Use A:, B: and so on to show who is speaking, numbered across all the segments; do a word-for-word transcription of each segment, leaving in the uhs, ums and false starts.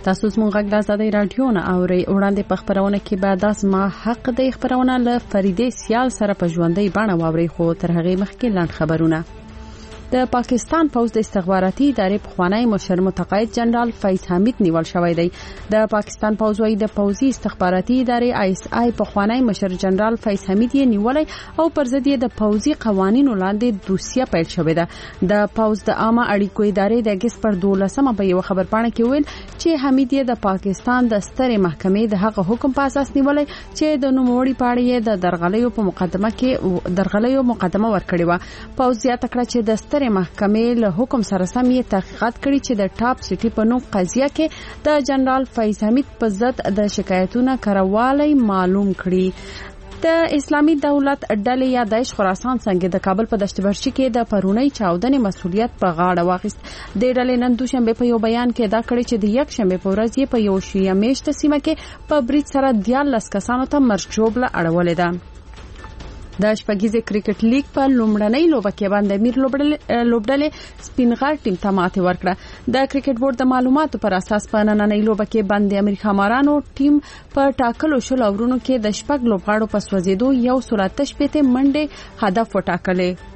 A: تاسو زموږ غږ د آزادۍ رادیو نه اورئ. وړاندې په خبرونه کې به د زما حق د خبرونه له فریدې سیال سره په ژوندۍ بڼه واورئ، خو تر هغې مخکې لاند خبرونه. د پاکستان پوز د استخباراتي ادارې پخوانی مشر متقاعد جنرال فیض حمید نیول شوی دی. د پاکستان پوز وايي د پوزي استخباراتي ادارې آی اس آی پخوانی مشر جنرال فیض حمید یې نیولای او پر ضد یې د پوزي قوانینو لاندې دوسیه پیل شوې ده. د پوز د عامه اړیکو ادارې د اگست پر دولسمه په یو خبرپاڼه کې ویل چې حمید یې د پاکستان د سترې محکمې د هغه حکم په اساس نیولای چې د نوموړي پاړې یې د درغلیو په مقدمه کې درغلیو مقدمه ورکړې و. پوز زیاته کړه چې د سترې محکمې له حکم سره سم یې تحقیقات کړي چې د ټاپ سټي په نوم قضیه کې د جنرال فیض حمید په ضد د شکایتونو کاروالی معلوم کړي. د اسلامي دولت ډلې یا داعش خراسان څنګه د کابل په دشت برشي کې د پرونی چاودنې مسولیت په غاړه واخیست. د ډلې نن دوشنبه په یو بیان کې دا کړی چې د یک شنبه په ورځ یې په یو شیعه میشته سیمه کې په برید سره دیارلس کسانو ته مرګ ژوبله اړولې ده. د شپږیزې کرکټ لیګ په لومړنۍ لوبه کې باندې امیر لوبډلې سپینغار ټیم ته ماتې ورکړه. د کرکټ بورډ د معلوماتو پر اساس په نننۍ لوبه کې باندې امیر خمارانو ټیم په ټاکلو شل اورونو کې د شپږ لوبغاړو په سوځېدو یو سل اته شپېته منډې هدف وټاکلې.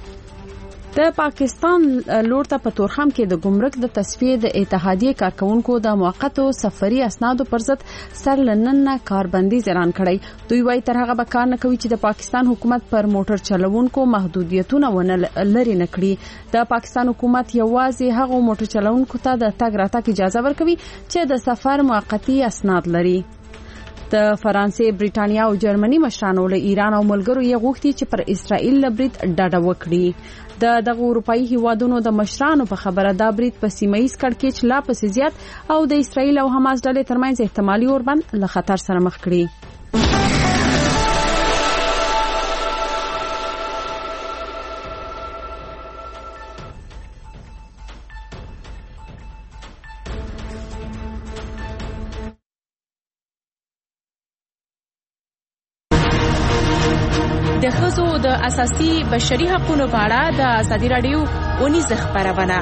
A: د پاکستان لور ته په تورخم کې د ګمرک د تصفیه د اتحادیې کارکونکو د موقتو سفري اسنادو پر ضد سرلننه کاربندیز اعلان کړی. دوی وايي تر هغه به کار نه کوي چې د پاکستان حکومت پر موټر چلوونکو محدودیتونه ونه لري نه کړي. د پاکستان حکومت یوازې هغه موټر چلوونکو ته د تګ راتګ اجازه ورکوي چې د سفر موقتی اسناد لري. د فرانسې، بریټانیا او جرمني مشرانو له ایران او ملګرو یې غوښتي چې پر اسرائیل لبرید ډډه وکړي. د دغه اروپאי هیوادونو د مشرانو په خبره دا برید په سیمایي کړکېچ لا پسې زیات او د اسرائیل او حماس ډلې ترمنځ احتمالي اوربند له خطر سره مخ کړي.
B: د ښځو د اساسي بشري حقوقو په اړه د آزادۍ رادیو اونیزه خبرونه.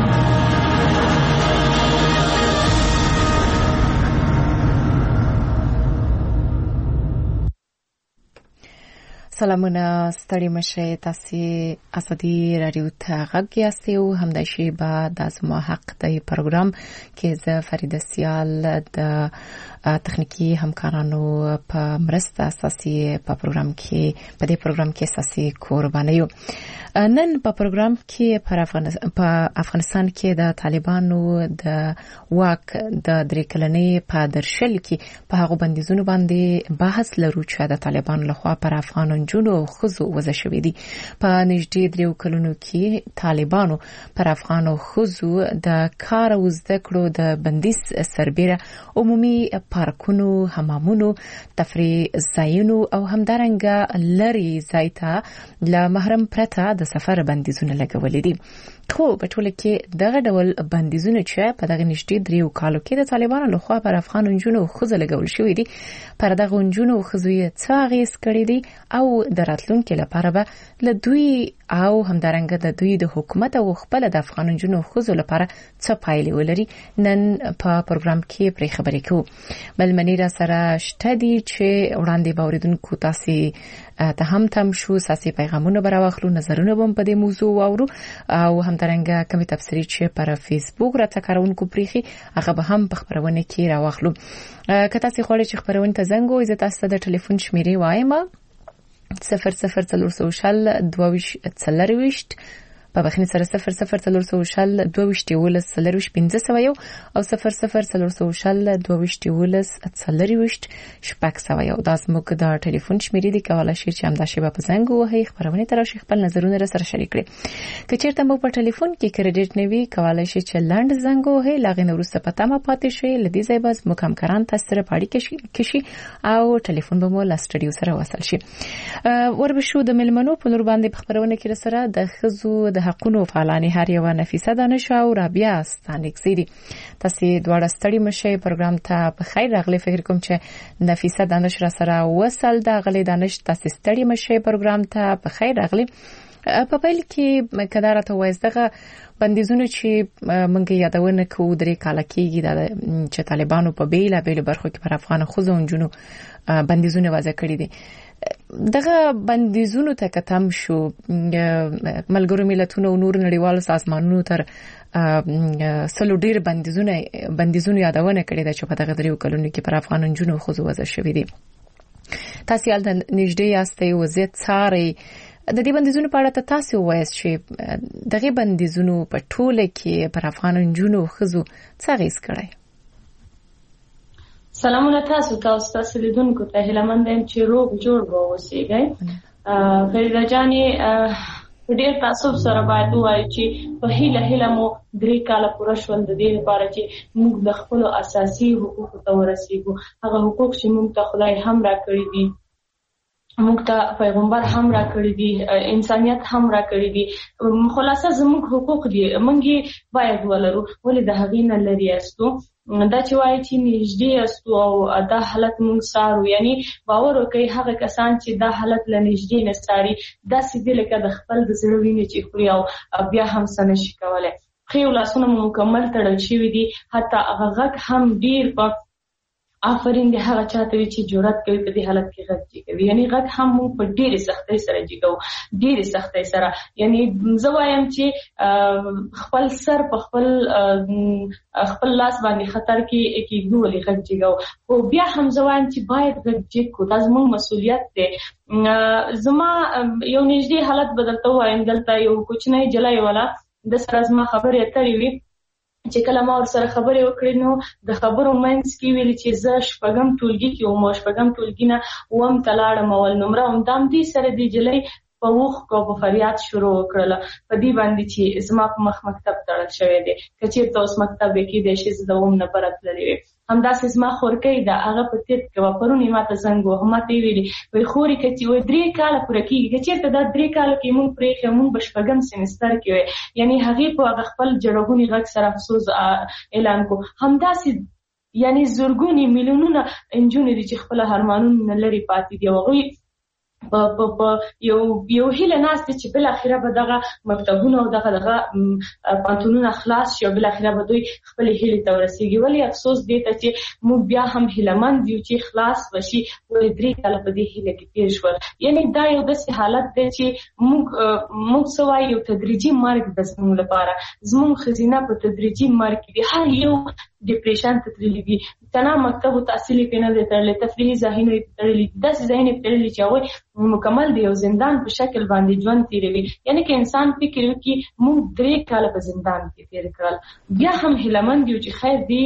C: سلامونه، ستړي مشه. تاسو آزادۍ رادیو ته غږ یاست او همدای شی با د زما حق د پروګرام کې زه فریده سیال د تخنیکی همکارانو په مرسته اساسي په پروګرام کې په دې پروګرام کې اساسي قرباني یو. نن په پروګرام کې پر افغانستان په افغانستان کې د طالبانو د واک د درې کلنې په درشل کې په هغه بندیزونو باندې بحث لرو چې د طالبانو لخوا پر افغان جنو خزو وځ شوې دي. په نږدې دریو کلونو کې طالبانو پر افغانو خزو د کار او زده کړو د بندیز سربېره عمومي پارکونو، حمامونو، تفریح ځایونو او همدارنګه لري ځای ته له محرم پرته د سفر بندیزونه لګولې دي. خو په ټوله کې دغه ډول بندیزونه چې په دغه نږدې دریو کالو کې د طالبانو لخوا پر افغان جنو خزو لګول شوې دي، پر دغه جنو خزو یې څه اغېز کړی دي او د راتلونکو لپاره به له دوی او همدارنګه د دوی د حکومت او خپل د افغان جنو خزو لپاره څه پایلې ولري. نن په پروګرام کې پرې خبرې کوو. بل منی را سره شته دي چې وړاندې باوریدونکو تاسو ته هم تم شو ساسي پیغامونه براوخلو، نظرونه هم په دې موضوع واورو او همدارنګه کومې تفسیري چې پر فیسبوک راته کارونکو پریخي هغه به هم په خبرونه کې راوخلو. که تاسو غواړئ چې خبرونه ته زنګ وایي، زه تاسو د ټلیفون شمیرې وایم صفر صفر څلور سوشل دوه څلرويشت په بخنی سره صفر صفر څلور سوشل دوه وشت ولس څلرويشت پنځه سوه یو او صفر صفر څلور سوشل دوه وشت ولس څلرويشت شپږ سوه یو. دا زموږ د ټلیفون شمیرې دي، کولای شئ چې همدا شی په زنګ وهي خبرونه تر شي خپل نظرونه را سره شریک کړئ. که چیرته مو په ټلیفون کې کریډټ نه وي، کولای شئ چې لاند زنګ وهي لاغې نورسته پته ما پاتې شي لدی ځای باز مکمکران تاسو سره پاړی کې شي او ټلیفون به مو لا سټډیو سره وصل شي. وربشو د ملمنو په نور باندې خبرونه کې سره د خزو د حقونو فعالانی هر یو نفیسه دانش او رابعه استانکزیدي. تاسو دواړه ستړي مشه پروګرام ته په خیر راغلي. فکر کوم چې نفیسه دانش را سره وصل د غلي دانش تاسو ستړي مشه پروګرام ته په خیر راغلي. په پیل کې کدار ته وایسته بندیزونه چې مونږ یادونه کوو درې کال کېږي چې طالبانو په بیل بیل برخو کې پر افغان خوځو جنو بندیزونه وضع کړی دي. دغه بندیزونو ته کتم شو ملګرو ملتونو او نور نړیوالو سازمانونو تر سلو ډیر بندیزونه بندیزونه یادونه کړی دا چې په دغه دریو کلونو کې پر افغان جنو خوځو وضع شوی دي. تاسو یال د نږدې یاستئ وضعیت څارئ. د دې بندیزونو په اړه تاسو وایاست چې دغه بندیزونو په ټوله کې پر افغان جنو خوځو څه غیس کړی؟
D: سلامونه تاسو تاسو تاسو لیدونکو ته هیله مند یم چې روغ جوړ اوسئ. فریده جانې ډېر تاسو سره باید وایي چې په هیله هیله مو درې کاله پوره شول د دې لپاره چې موږ د خپل اساسي حقوقو ته ورسېږو. هغه حقوق چې موږ ته خدای هم راکړي دي، موږ ته پیغمبر هم راکړي دي، انسانيت هم راکړي دي. خلاصه زموږ حقوق دي، موږ باید ولرو. ولې د هغې نه لرې یاستو؟ دا چې وایي چې نږدې یاستو او دا حالت موږ څارو، یعنی باور وکړئ هغه کسان چې دا حالت له نږدې نه څاري داسې دي لکه د خپل د زړه وینې چې خوري او بیا هم څه نشي کولی. پښې او لاسونه مو مکمل تړل شوي دي، حتی هغه غږ هم ډېر په آفرین دی هغه چاته وی چې جرأت کوي په دې حالت کې غږ کوي. یعنی غږ هم موږ په ډېرې سختۍ سره جګو، ډېرې سختۍ سره. یعنی زه وایم چې خپل سر په خپل خپل لاس باندې خطر کې کېږدو ولې غږ جګو. خو بیا هم زه وایم چې باید غږ جګ کړو، دا زموږ مسؤلیت دی. زما یو نږدې حالت به درته ووایم. دلته یو کوچنی جلی والا د سره زما خبرې اترې وي چې کله ما ور سره خبرې وکړې نو د خبرو منځ کې ویلي چې زه شپږم ټولګي کې وم او شپږم ټولګي نه اووم ته لاړم اول نمره وم. دا همدې سره دې جلۍ په اوښکو په فریاد شروع وکړله په دې باندې چې زما په مخ مکتب تړل شوی دی، که چېرته اوس مکتب یې کېدی شي زه د اووم نه بره تللې وې. همداسې زما خورکۍ ده، هغه په تېر کې وه، پرون یې ما ته زنګ وهه، ما ته یې ویلي وایي خورې که چې وایي درې کاله پوره کېږي، که چېرته دا درې کاله کې مونږ پرېښی مونږ به شپږم سیمستر کې وی. یعنې هغې په هغه خپل جړغوني غږ سره افسوس اعلان کړو. همداسې یعنې زرګونې میلیونونه نجونې دي چې خپل ارمانونه نه لرې پاتې دي او هغوی په په یو یو هیله ناست چې بل اخره به دغه مکتبونه او دغه دغه پانتونونه خلاص شي او بل اخره به دوی خپل هیله ته ورسیږي. ولی افسوس دی ته چې موږ بیا هم هیلمند یو چې خلاص وشي ولې درې کاله په دې هیله کې تیر شول. یعنی دا یو داسې حالت دی چې موږ موږ سوای یو تدریجي مرګ د زموږ لپاره. زموږ ښځینه په تدریجي مرګ کې هر یو ډیپریشن ته تللی دي، تنها مکتب او تحصیل کې نه دی تړلی، تفریحي ځایونه یې تړلي دي، داسې ځایونه یې تړلي چې هغوی مکمل د یو زندان په شکل باندې ژوند تېروي. یعنې که انسان فکر وکړي موږ درې کاله په زندان کې تېر کړل، بیا هم هیلهمند یو چې خیر دې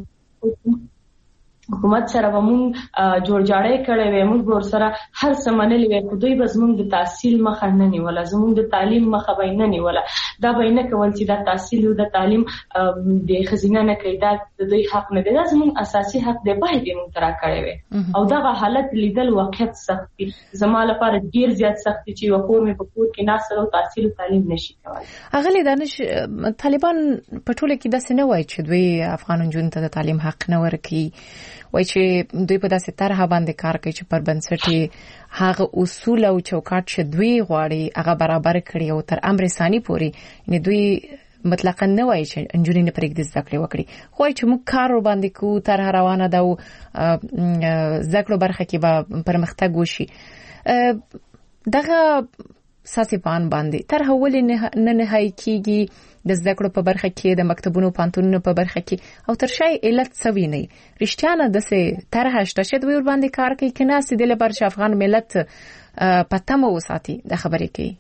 D: حکومت سره به مونږ جوړجاړی کړی وی، مونږ به ورسره هر څه منلي وی، خو دوی به زمونږ د تحصیل مخه نه نیوله، زمونږ د تعلیم مخه به یې نه نیوله. دا به یې نه کول چې دا تحصیل او د تعلیم د ښځینه نه کوي، دا د دوی حق نه دی، دا زمونږ اساسي حق دی، باید یې مونږ ته راکړی وی. او دغه حالت لیدل واقعیت سخت دي، زما لپاره ډېر زیات سخت دي چې یوه کور مې په کور کې ناسته او تحصیل او تعلیم نشي کولی.
C: اغلې دانش طالبان په ټوله کې داسې نه وایي چې دوی افغان نجونو ته د تعلیم حق نه ورکوي، وایي چې دوی په داسې طرحه باندې کار کوي چې پر بنسټ هغه اصول او چوکاټ چې دوی غواړي هغه برابر کړي او تر امر ثاني پورې یعنی دوی مطلقاً نه وایي چې نجونې نه پرېږدي زده کړې وکړي، خو وایي چې موږ کار ورباندې کوو، طرحه روانه ده او زده کړو برخه کې به پرمختګ وشي. دغه ساسي پان باندې طرحه ولې نه نهایي کېږي د زده کړو په برخه کې، د مکتبونو پانتونونو په برخه کې، او تر شای علت څه ویني؟ رښتیا نه داسې طرحه شته چې دوی ورباندې کار کوي که نه سې د لپاره چې افغان ملت په تمه وساتي د خبرې کوي؟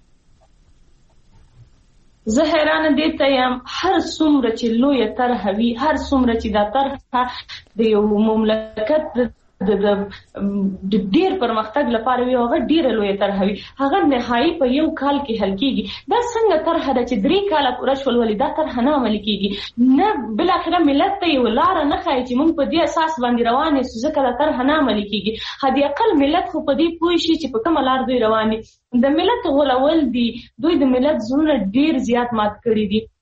D: زه حیرانه دې ته یم هر څومره چې لویه طرحه وي، هر څومره چې دا طرحه د یو مملکت د ډیر پرمختګ لپاره وي، هغه ډیره لویه طرحه وي، هغه نهایي په یو کال کې حل کېږي. دا څنګه طرحه ده چې درې کاله پوره شول ولې دا طرحه نه عملي کېږي؟ نه بالاخره ملت ته یو لاره نه ښایي چې موږ په دې اساس باندې روان یو، ځکه دا طرحه نه عملي کېږي. حد اقل ملت خو په دې پوه شي چې په کومه لار دوی روان دي. د ملت غولول دي، دوی د ملت زړونه ډیر زیات مات کړي دي.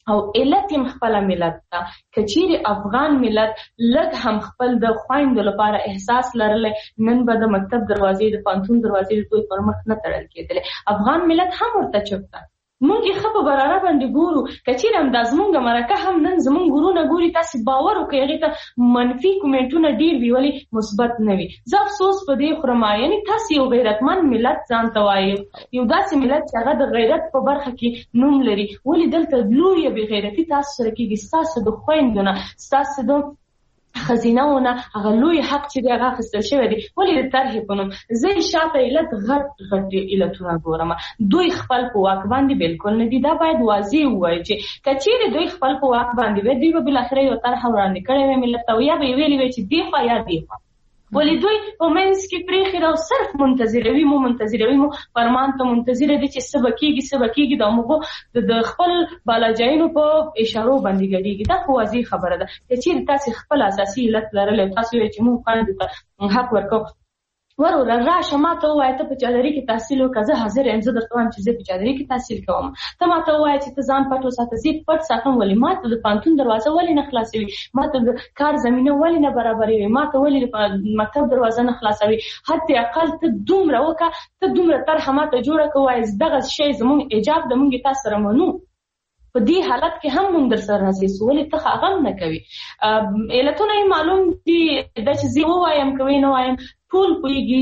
D: او علت یې خپل ملت ته کچيري افغان ملت لږ هم خپل د خويندو لپاره احساس لرل نن به د مکتب دروازې د پانتون دروازې دوی پر مخ نه تړل کېدل افغان ملت هم ورته چوپ ده مونږ یې خپل برابر باندې ګورو کچيري هم د زمونږ مرکه هم نن زمونږ ګورونه ګوري تاسو باور وکړئ هغه ته منفي کومنټونه ډیر وی ولی مثبت نه وي زه افسوس په دې خورم یعنی تاسو یو غیرتمن ملت ځان ته وایي یو داسې ملت چې هغه د غیرت په برخه کې نوم لري ولی دلته لوی به غیرتی تاسو سره کې تاسو د خويندونه تاسو د خزینهونه هغه لوی حق چې هغه خستل شوی دی ولې د طرح په نوم زه شاته علت غټ غټ علتونه ګورم دوی خپل په واک باندې بالکل نه دي دا باید واضح وایي چې کچېره دوی خپل په واک باندې دوی به بل اخره یو طرح وړاندې کړي وي ملت او یا به ویلي وي چې دی خو یا دی خو ولې دوی په منځ کې پرې خیر او صرف منتظروي مو منتظروي مو فرمان ته منتظر دي چې سبکیږي سبکیږي د موږ د خپل بالاجاینو په اشارو باندې غړيږي دا خو واضح خبره ده چې تاسو خپل اساسي علت لرل تاسو یې چې مو قانون ته حق ورکو ورور راشه ما ته وایي ته په چادرې کې تحصیل وکړه حاضر یم زه درته وایم چې زه په چادرې کې تحصیل کوم ته ما ته وایي چې ته ځان پټ وساته زه پټ ساتم ولې ما ته د پانتون دروازه ولې نه خلاصوي ما ته د کار زمينه ولې نه برابروي ما ته ولې مکتب دروازه نه خلاصوي حتی اقل ته دومره وکړه ته دومره طرح ما ته جوړه کوي دغه شی زموږ ایجاب د مونږ تاسو سره منو په دې حالت کې هم موږ در سره راځي سوالې ته هغه نه کوي علتونه معلوم دي د چې زه وایم کوي نو وایم ټول پویږي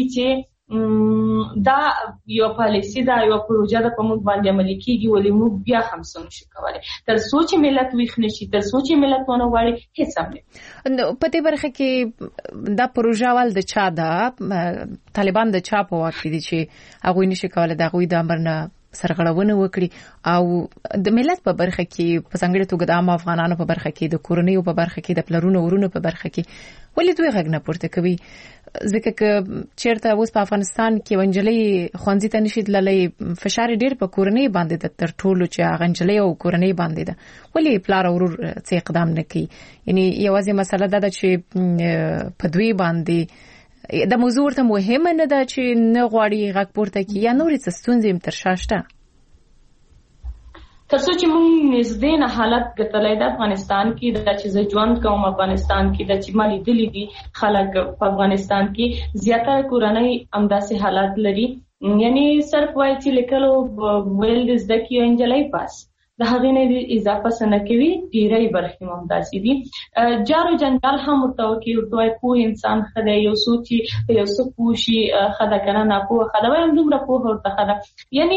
D: چې دا یو پالیسی دا یو پروژه د کوم باندې عملي کیږي ولې موږ بیا هم څنګه شو کولای تر سوچ ملت ویښ نشي تر سوچ ملت ونه وړي هیڅ هم نه
C: په دې برخه کې دا پروژه ول د چا دا طالبان د چا په واک دي چې هغه نشي کولای دا غوي د امرنه سرغړونه وکړي او د ملت په برخه کې په څنګه توګه د عام افغانانو په برخه کې د کورنۍ په برخه کې د پلرونو ورونو په برخه کې ولې دوی غږ نه پورته کوي ځکه چې چیرته اوس په افغانستان کې ونجلې خوندې ته نشي تللې فشار ډیر په کورنۍ باندې د تر ټولو چې غنجلې او کورنۍ باندې ده ولې پلار ورور څه اقدام نه کوي یعنی یوازې مسله ده چې په دوی باندې د موضوع ته مهمه نه ده چې نه غواړي غږ پورته کوي یا نورې څه ستونزې هم تر شا شته
D: تر څو چې موږ نږدې نه حالت ګټلای د افغانستان کې د چې زه ژوند کوم افغانستان کې د چې مالي دلی دي خلک په افغانستان کې زیاتره کورنۍ همداسې حالات لري یعنی صرف وایي چې لیکلو ویل د زده کیو انجلای پاس د هغه نه اضافه سن کوي ډیرای برخې ممتازي دي جارو جنجال هم متوقع او په انسان خدای یو سوچي یو سپوشي خدای کنه نه په خدای هم دومره په ورته خدای یعنی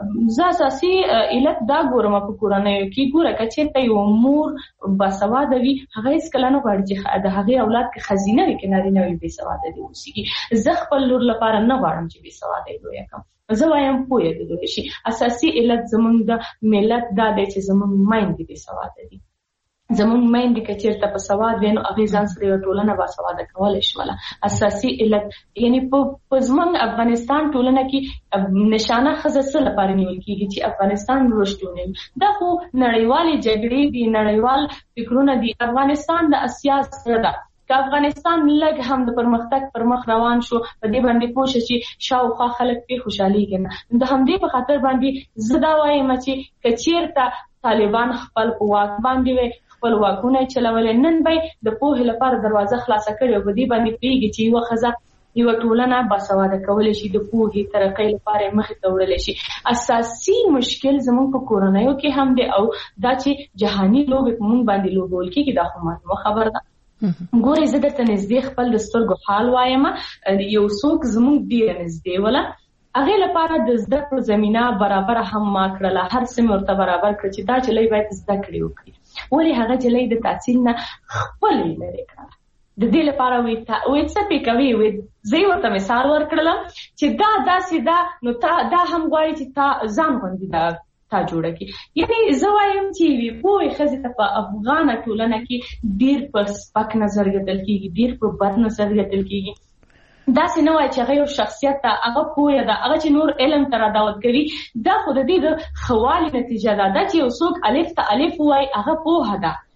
D: ز اساسي علت دا ګورم په کورنۍ کې ګوره کچې ته یو مور باسواده وي هغه هیڅ کله نه غواړي چې د هغه اولاد کې خزینه وي کې نارینه وي بي سواده دي اوسېږي زه خپل لور لپاره نه غواړم چې بي سواده وي کوم زه وایم پوهه د دوی شي اساسي علت زمونږ د ملت دا د چې زمونږ مایندې به سواد دي زمونږ مایندې کچېرته په سواد وینو هغه ځان سره ټولنه با سواد کول شواله اساسي علت یعنی په زمونږ افغانستان ټولنه کې نشانه خزه سره لپاره نیول کیږي چې افغانستان روشتونه دا خو نړیوالې جګړې دي نړیوال فکرونه دي افغانستان د اسیا سره ده که افغانستان لږ هم د پرمختګ پر مخ روان شو په دې باندې پوه شي شاوخوا خلک په خوشحالي کې د همدې په خاطر باندې زدا وایم چې کچیرته طالبان خپل قوت باندې خپل واکونه چلول نن به د پوهه لپاره دروازه خلاصه کړي او په دې باندې پیږي چې یو خزه یو ټولنه باسواده کول شي د پوهې ترقې لپاره مخ ته وړل شي اساسي مشکل زموږ په کورونایو کې هم دی او دا چې جهاني لوبه موږ باندې لوبول کېږي دا خو ما خبر ده ګورې زه درته نږدې خپل د سترګو حال وایم یو څوک زموږ ډیر نږدې ولا هغه لپاره د زده کړو زمينه برابر هم ما کړله هر څه مرته برابر کړ چې دا چې لای باید زده کړی وکړي ولې هغه چې لای د تحصیل نه خپل لري کړ د دې لپاره وي تا وې څه پکوي وې زه ورته مثال ورکړم چې دا داسې دا نو تا دا هم غواړي چې تا ځان باندې دا تا جوړه کی یعنی زوایم چې وی په خزه ته په افغان ټولنه کې ډیر پر سپک نظر غتل کیږي ډیر پر بد نظر غتل کیږي دا څنګه وای چې هغه شخصیت ته هغه پوهه ده هغه چې نور علم تر دعوت کوي دا خود دې د خوالي نتیجه ده چې یو څوک الف ته الف وای هغه پوهه ده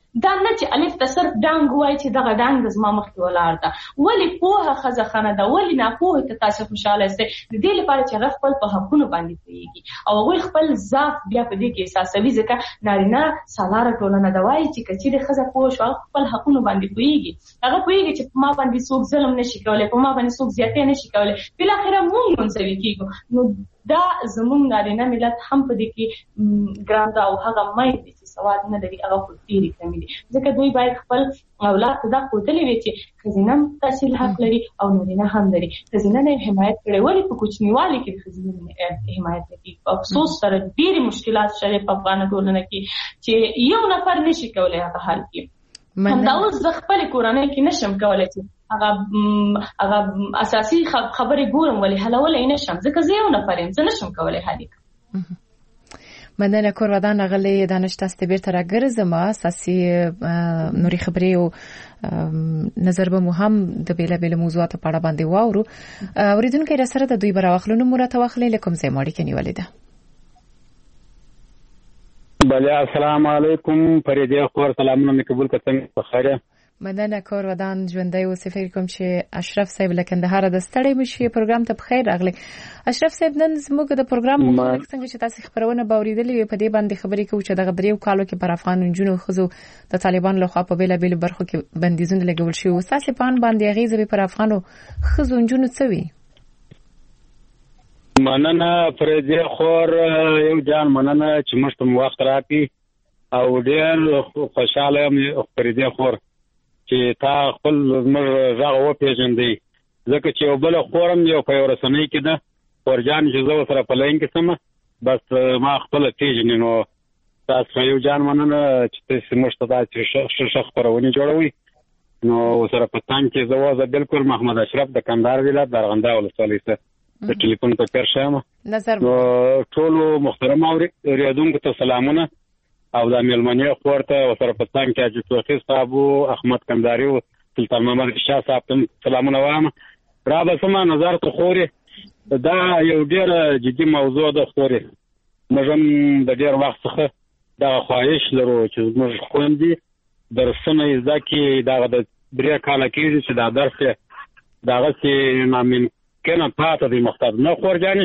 D: دا نه چې الف ته صرف ډانګ وای چې دغه ډانګ زما مخکې ولاړ ده. ولې پوهه ښځه ښه نه ده؟ ولې ناپوهې ته تاسو خوشحاله یاستئ؟ د دې لپاره چې هغه خپل په حقونو باندې پوهېږي او هغوی خپل ذات بیا په دې کې احساسوي. ځکه نارینه سالاره ټولنه ده، وایي چې که چېرې ښځه پوه شوه هغه خپل حقونو باندې پوهېږي، هغه پوهېږي چې په ما باندې څوک ظلم نشي کولی، په ما باندې څوک زیاتې نشي کولی، بالاخره موږ منزوي کېږو. نو دا زموږ نارینه ملت هم په دې کې ګران ده او هغه میندې چې سواد نه لري هغه خو ډېرې کمې دي. ځکه دوی باید خپل اولاد ته دا ښودلی وي چې ښځینه هم تحصیل حق لري او نارینه هم لري. ښځینه نه یې حمایت کړی، ولې په کوچنیوالي کې د ښځینه حمایت نه کېږي؟ په افسوس سره ډېرې مشکلات شته په افغانه ټولنه کې چې یو نفر نشي کولی هغه حل کړي. همدا اوس زه خپلې کورنۍ کې نشم کولی چې هغه هغه اساسي خبرې ګورم، ولې حلولی نشم ځکه زه یو نفر یم، زه نشم کولی حل کړم.
C: مننه کور ودان غلې دانش تاسو بیرته راګرځم. اساسي نوري خبرې او نظر به مو هم د بیلابیل موضوعاتو په اړه باندې واورو. اوریدونکو را سره د دوی براوخلونو مرته واخلې لکم زې ماړي کې نیولې ده.
E: بله السلام علیکم فریدې خور سلامونه مې قبول کړم په خیره.
C: مننه کور ودان ژوندۍ او فکر کوم چې اشرف صاحب له کندهار د ستړي مشي پروګرام ته بخیر راغلی. اشرف صاحب نن زموږ د پروګرام مخالف څنګه چې تاسو خبرونه باوریدلې په دې باندې خبرې کوو چې دغه دریو کالو کې پر افغان نجونو خزو د طالبان لخوا په بیل بیل برخو کې بندیزونه لګول شوی او تاسو په ان باندې غیزه پر افغانو خزو نجونو څوي.
E: مننه فریدې خور یو جان مننه چې موږ ته وخت راکړي او ډېر خوشاله یم فریدې خور چې تا خپل زموږ غږ وپېژندې، ځکه چې یو بله خورم یو په یو رسنۍ کې ده خورجان چې زه ورسره په لاین کې سمه بس ما خپله پېژنې. نو تاسو یو جان مننه چې تاسو موږ ته داسې ښه ښه خپرونې جوړوئ. نو ورسره په څنګ کې زه وزه بالکل محمد اشرف د کندهار ولایت د ارغنداب ولسوالۍ څخه د ټلیفون په پېر شم. نو ټولو محترم اورېدونکو ته سلامونه او د میلمنې خور ته ورسره په څنګ کې حاجي توخي صاحب او احمد کندهاري او سلطان محمد شاه صاحب ته سلامونه وایم. را به سمه نظر ته خورې دا یو ډېره جدي موضوع ده. خورې موږ هم د ډېر وخت څخه دغه خواهش لرو چې زموږ خویندې درسونه یې زده کړي. دغه د درې کاله کېږي چې دا درس یې دغسې ناممکنه پاته دی مختار نه خورجانې.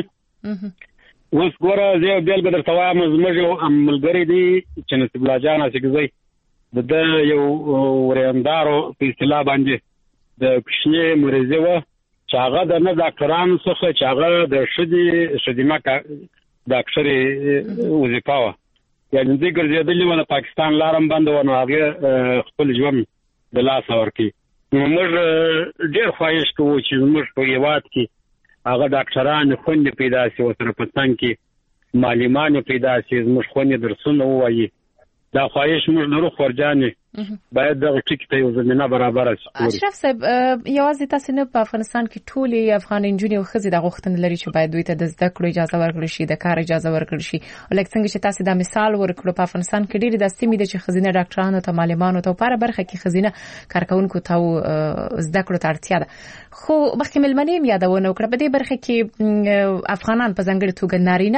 E: اوس ګوره زه یو بېلګه درته وایم، زموږ یو ملګری دی چې نصیب الله جان اسګزی د ده یو وریندارو په اصطلاح باندې د کوچنۍ مریضي وه چې هغه د نه ډاکټرانو څخه چې هغه د ښځې ښځینه ډاکټرې وظیفه وه، یعنې دوی ګرځېدلې وه د پاکستان لاره هم بنده وه، نو هغې خپل ژوند د لاسه ورکړي. نو موږ ډېر خواهش کوو چې زموږ په هېواد کې هغه ډاکټران خوندې پیدا شي، ورسره په څنګ کې معلمان پیدا شي، زموږ خوندې درسونه ووایي. دا خواهش موږ لرو خورجانې باید دغه ټکي ته یو زمینه برابره شي.
C: اشرف صاحب یوازې تاسو نه په افغانستان کې ټولې افغان نجونې او ښځې د غوښتنه لري چې باید دوی ته د زده کړو اجازه ورکړل شي، د کار اجازه ورکړل شي. لکه څنګه چې تاسو دا مثال ورکړو په افغانستان کې ډېرې داسې سیمې دي چې ښځینه ډاکټرانو ته معلمانو ته په هره برخه کې ښځینه کارکوونکو ته زده کړو ته اړتیا ده. خو مخکې مېلمنې هم یادونه وکړه په دې برخه کې افغانان په ځانګړې توګه نارینه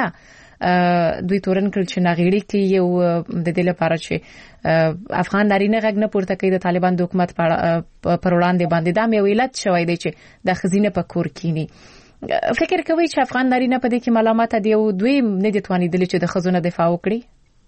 C: دوی تورن کړل چې ناغېړي کې یو د دې لپاره چې افغان نارینه غږ نه پورته کوي د طالبان د حکومت پر وړاندې باندې دا یو علت شوی دی چې د ښځینه په کور کینی. فکر کوي چې افغان نارینه په دې کې ملامت دي او دوی نه دي توانېدلي چې د ښځو نه دفاع وکړي؟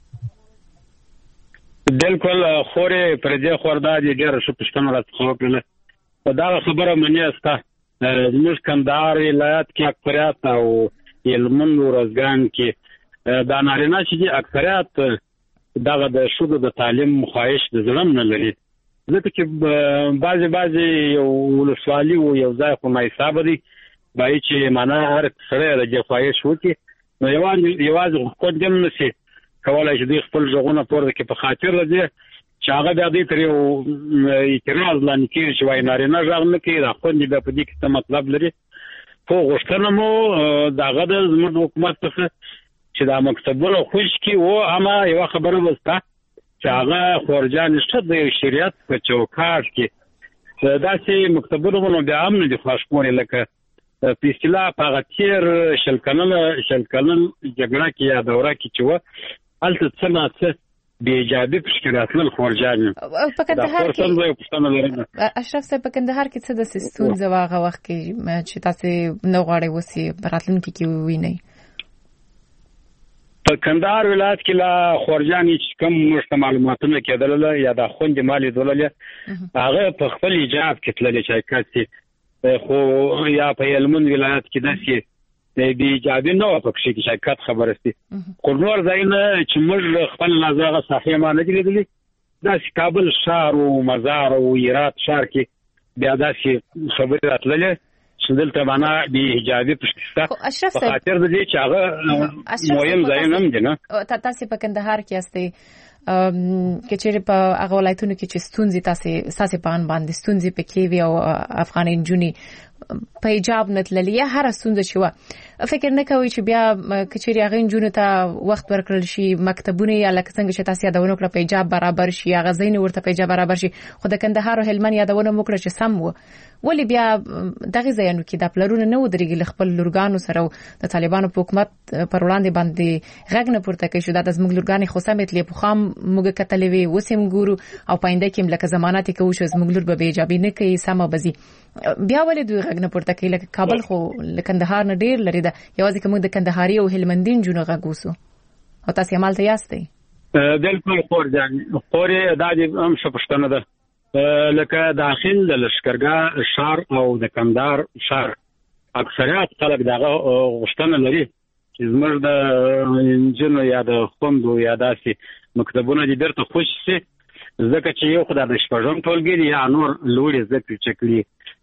E: بالکل خورې پر دې خوردا دي ډېره ښه پوښتنه راڅخه وکړله. په دغه خبره منې سته زموږ کندهار ولایت کې اکثریت او هلمند ورځګان کې دا نارینه چې دي اکثریت دغه د ښځو د تعلیم خواهش د زړه نه لري، ځکه چې بعضې بعضې یو ولسوالي و یو ځای خو ناحسابه دی باید چې معنا هر سړی د دې خواهش وکړي. نو یوازې خوند هم نه شي کولی چې دوی خپل غږونه پورته کړي په خاطر د دې چې هغه بیا دوی تر یو اعتراض لاندې کېږي چې وایي نارینه غږ نه کوي، دا خوند بیا په دې کې څه مطلب لري. خو غوښتنه مو د هغه د زموږ حکومت څخه چې دا مکتبونه خوش کړي و، اما یوه خبره به شته چې هغه خورجانې شته د یو شریعت په چوکاټ کې داسې مکتبونه نو بیا هم نه دي خواشخورې لکه په اصطلاح په هغه تېر شل کلن شل کلن جګړه کې یا دوره کې چې وه هلته څه نه څه بې ایجابي پکې راتلل خورجان
C: په کندهار کې اشرف صاحب په کندهار کې څه د ستونزې واغه وخت کې چې تاسو نه غواړئ وسی براتلونکي کې ووینئ؟
E: په کندهار ولایت کې لا خورجان چې کوم مشت معلوماتونه کېدل یا د خوند مالي دولله هغه په خپل ایجاب کې تللی چې کاتي خو یا په هلمند ولایت کې داسې د بي ایجابي نو په کې شرکت خبره استي خو نور ځایونه چې موږ خپل نظر صحیح ما نه لیدلې داسې کابل شهر او مزار او هرات شهر کې بیا داسې خبرې راتللې چې دلته معنا بي ایجابي پښتو
C: اشرف
E: صاحب په خاطر د دې چې هغه مهم ځای نه دی نه
C: تاسو په کندهار کې استئ کې چې په هغه ولایتونو کې چې ستونزې تاسو ساسي پان باندې ستونزې پکې وي او افغاني جونی په ایجاب نتللی یا هر ستونزه شو فکر نه کوي چې بیا کچېری هغه جنونو ته وخت ورکړل شي مکتبونه یا لکه څنګه چې تاسو یادونه کړې په ایجاب برابر شي هغه زین ورته په ایجاب برابر شي خو د کندهار او هلمند یادونه مو کړې چې سم وو ولی بیا دغه ځایونو کې د پلرونو نه ودرېږي خپل لورګانو سره د طالبانو په حکومت پر وړاندې باندې غږ نه پورته کوي شو د زموږ لورګانې خو سمېت لې په خام موږ کتلې وي وسیم ګورو او پاینده کې لکه ضمانت کوي چې زموږ لور به ایجابي نه کوي سم بزي بیا ولې دوی غږ نه پورته کوي لکه کابل خو کندهار نه ډیر لري دا یوازې کوم د کندهاري او هلمندین جنو غوسو او تاسو یې مالته یاستئ
E: بالکل خورجان خوري دا دې هم شپشتنه ده لکه داخل د لشکرګاه شهر او د کندهار شهر اکثریت خلک دغه غوښتنه لري چې زموږ د جنو یا د خوندو یا داسې مکتبونه دې درته خوش شي ځکه چې یو خدای د شپږم ټولګي یا نور لوړې زده کړې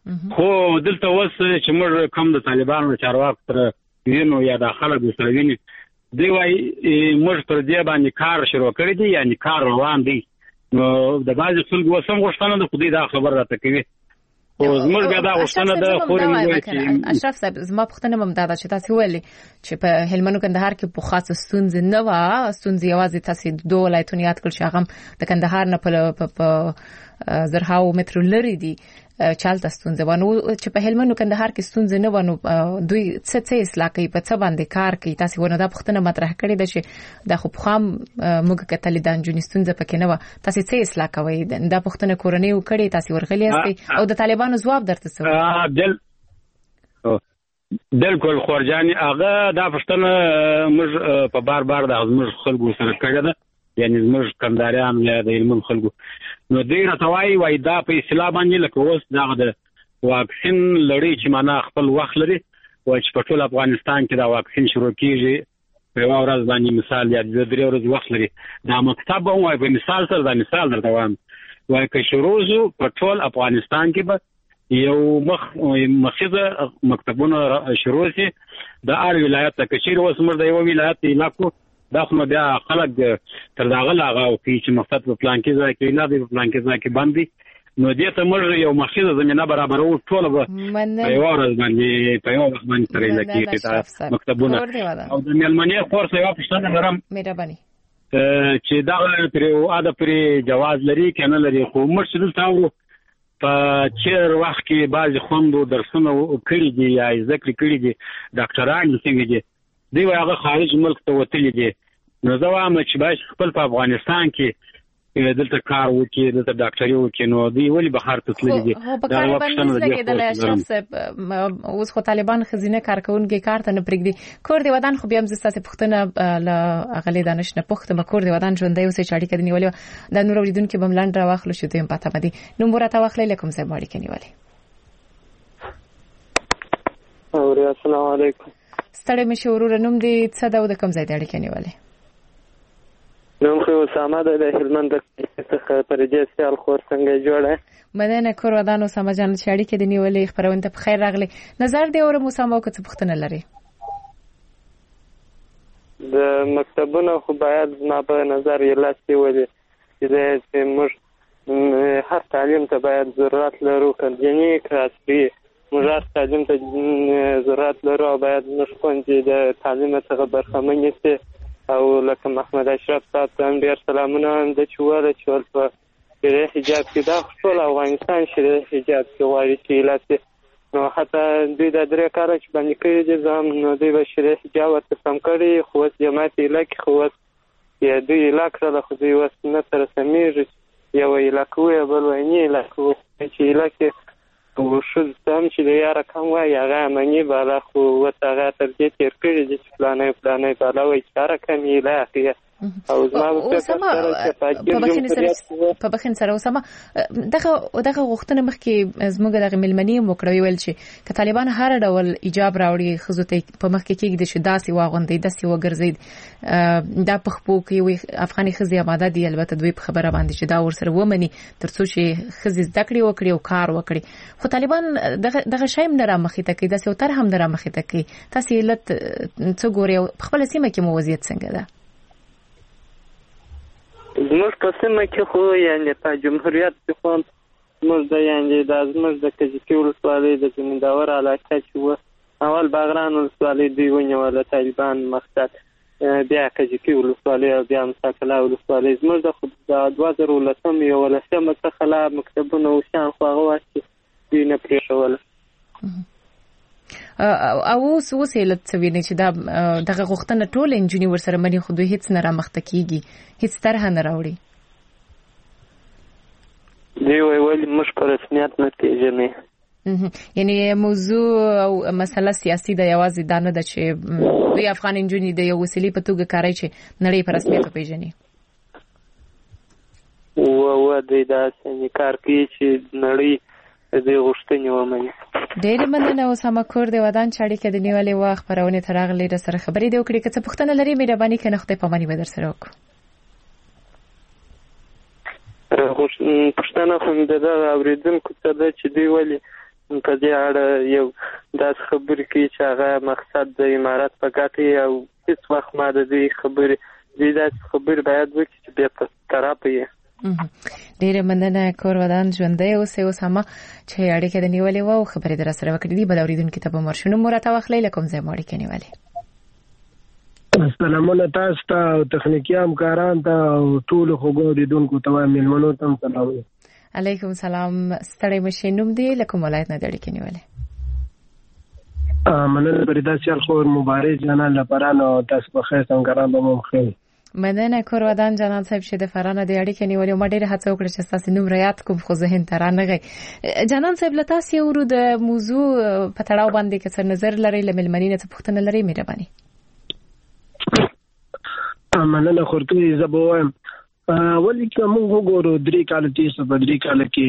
E: خو دلته اوس چې موږ کوم د طالبانو چارواکو سره وینو یا د خلکو سره ویني دی وايي موږ پر دې باندې کار شروع کړی دی یعنی کار روان دی نو د بعض خلکو وسم غوښتنه د خدای دا خبر راته کوي او زموږ بیا دا غوښتنه د خوري موږ چې
C: اشرف صاحب زما پوښتنه هم دا ده چې تاسو ویلي چې په هلمند کندهار کې په خاصه ستونزې نه و ستونزې یوازې تاسو دوه ولایتونه یاد کړل چې هغه د کندهار نه په زرهاو متر لري دي چالت ستونزې ونه چې په هلمند کندهار کې ستونزې نه ونه دوی څه څه اصلاح کوي په څه باندې کار کوي تاسو ونه دا پوښتنه مطرح کړې ده چې د خو خام موږ کتل د انجونی ستونزې پکې نه و تاسو څه اصلاح کوي دا پوښتنه کورنۍ وکړي تاسو ورغلي استي او د طالبانو جواب درته څه
E: دل بالکل خورجاني هغه دا پوښتنه موږ په بار بار د موږ خلکو سره کړې ده یعنی زموږ کندهاریان یا د هلمند خلکو نو دوی راته وایي وایي دا په اصطلاح باندې لکه اوس دغه د واکسین لړۍ چې معنا خپل وخت لري وایي چې په ټول افغانستان کې دا واکسین شروع کیږي په یو ورځ باندې مثال یا د درې ورځې وخت لري دا مکتب هم وایي په مثال سره دا مثال درته وایم وایي که شروع شو په ټول افغانستان کې به یو مخ مخیزه مکتبونه شروع شي د هر ولایت ته که چیرې اوس موږ د یو ولایت علاقو دا خو بیا خلک تر داغه لاغه او چې مقصد په پلان کې ځای کې نه دی په پلان کې ځای کې باندې نو دې ته موږ یو مخیزه زمينه برابرو ټول به په یو ورځ باندې په یو وخت باندې ترې لکې دا مکتبونه او د ملمنې کورس یو پښتنه لرم
C: مهرباني
E: چې دا پر اده پر جواز لري کنه لري خو موږ څه تاورو په چیر وخت کې بعض خوندو درسونه کړی دي یا ذکر کړی دي ډاکټران څنګه دي دی هغه خارج ملک ته وتلی دي نو زه وایم چې باید خپل په افغانستان کې دلته کار وکړي دلته ډاکټري وکړي نو دی ولی بهر ته تللی دي
C: دا وختونه لګیدل اشرف صاحب اوس خو طالبان خزینه کارکونکي کار ته نه پرېږدي کور دی ودان خو بیا هم زسته پښتنه ل اغلی دانش نه پښتنه کور دی ودان ژوندۍ اوسې چاړي کړي نیولې د نور اوریدونکو بملاند را واخلو شو دیم پته مدي نو مرته واخلې لکم زه باندې کې نیولې
F: او السلام علیکم
C: ستړي مشه ورور نوم دې څه دا د کم ځای دی اړیکې نیولې
F: نوم خو اسامه د هلمند څخه پرېجه سیال خور څنګه جوړه
C: مدنه کور ودانو سم جان چې اړیکې دی نیولې خبرونه ته بخیر راغلي نظر دی اور موسمو کو څه پښتنه لري
F: د مکتبونو خو باید ما په نظر یې لاسي ولې چې موږ هر تعلیم ته باید ضرورت لرو کنځنی کاسي موږ تعلیم ته ضرورت لرو او باید موږ خوندې د تعلیم څخه برخمن شي او لکه محمد اشرف صاحب هم ډیر سلامونه هم د چواله چول په شریح حجاب کې دا ټول افغانستان شریح حجاب کې غواړي چې لاسي نو حتی دوی د درې کار چې باندې کوي د ځم نو دوی به شریح حجاب ورته سم کړي خو جماعت لکه خو یا دوی ایله کړله خو دوی اوس نه سره سمیږي یو ایله کوي بل وایي نه ایله کوي چې ایله کې ښځو ته هم چې د یاره کم وایي هغه مني بالا خو اوس هغه تر دې تېر کړي دي چې فلانی فلانی بالا وایي چې هره کم یې ایله اخلي او زما
C: په بخښنې سره اوسمه دغه دغه غوښتنه مخکې زموږ دغه ملمنې موکړوي ویل چې که طالبان هر ډول ایجاب راوړي ښځو ته په مخ کې کېږدي چې داسې واغوندي داسې وګرځي دا په خپو کې وي افغاني ښځې آماده دي البته دوی په خبره باندې چې دا ورسره ومني ترڅو چې ښځې زده کړې وکړي او کار وکړي خو طالبان دغه دغه شی هم نه رامخې ته کوي داسې طرح هم نه رامخې ته کوي تاسې علت څه ګورئ په خپله سیمه کې مو وضعیت څنګه ده
F: زموږ په سیمه کې خو یعنې په جمهوریت کې خو زموږ د یعنې دا زموږ د کجکي ولسوالۍ د زمینداور علاقه چې وه اول باغران ولسوالۍ دوی ونیوله طالبان مقصد بیا کجکي ولسوالۍ او بیا مساکله ولسوالۍ زموږ د خو د دوه زره ولسم یولسمه څخه لا مکتبونه وشیان خو هغه وخت کې دوی نه پرېښوله
C: او اوس اوس علت څه ویني چې دا دغه غوښتنه ټول انجینیر ورسره مني خو دوی هیڅ نه رامخته کیږي هیڅ طرح نه راوړي
F: دی وی ولی موږ په رسمیت نه پیژنې
C: یعنی موضوع او مسله سیاسي د یوازې دا نه ده چې دوی افغان انجینیر د یو وسیلې په توګه کاری چې نړۍ په رسمیت پیژني
F: و و دوی داسې کار کوي چې نړۍ دې غوښتنې ومني
C: ډېر مننه اوسامه کور د ودان چاړي کې د نیولې وخت پرونه ترغلې د سره خبرې دی وکړي که څه پوښتنه لري مهرباني کنه خدای په مانی به در سره وکړو
F: پښتنه خو د اوریدونکو ته د چې دی ولی په دې اړه یو داس خبرې کوي چې هغه مقصد د امارات په ګټه او هیڅ وخت ما د دې خبرې دې داس خبرې باید وکړي چې بیا په طرف یې
C: ډیره مننه کور ودان ژوندۍ اوسې اوسامه چې اړیکه د نیولې و او خبرې در سره وکړې دي بل اوریدونکو ته به مرشنو مرته واخلې لکم زه مړ کې نیولې
G: سلامونه تاسو ته او تخنیکی همکاران ته او ټول خوګو اوریدونکو ته ملمنو ته سلام
C: علیکم سلام ستړی مشه نوم دی لکم ولایت نه اړیکه نیولې
G: مننه پرېدا سیال خور مبارک جنان لپاره نو تاسو په خیر څنګه به مو خیر
C: مننه کور ودان جنان صاحب شه د فرانه د اړیکې نیولې ما ډېر هڅه وکړه چې تاسو نوم ریاض کوم خو ذهن ته رانغی جنان صاحب له تاسو ورو د موضوع په تړاو باندې کې څه نظر لري لملمنینه څه پوښتنه لري مهرباني
G: مننه خورته زبوم ولې چې موږ وګورو درې کال تیسو په درې کال کې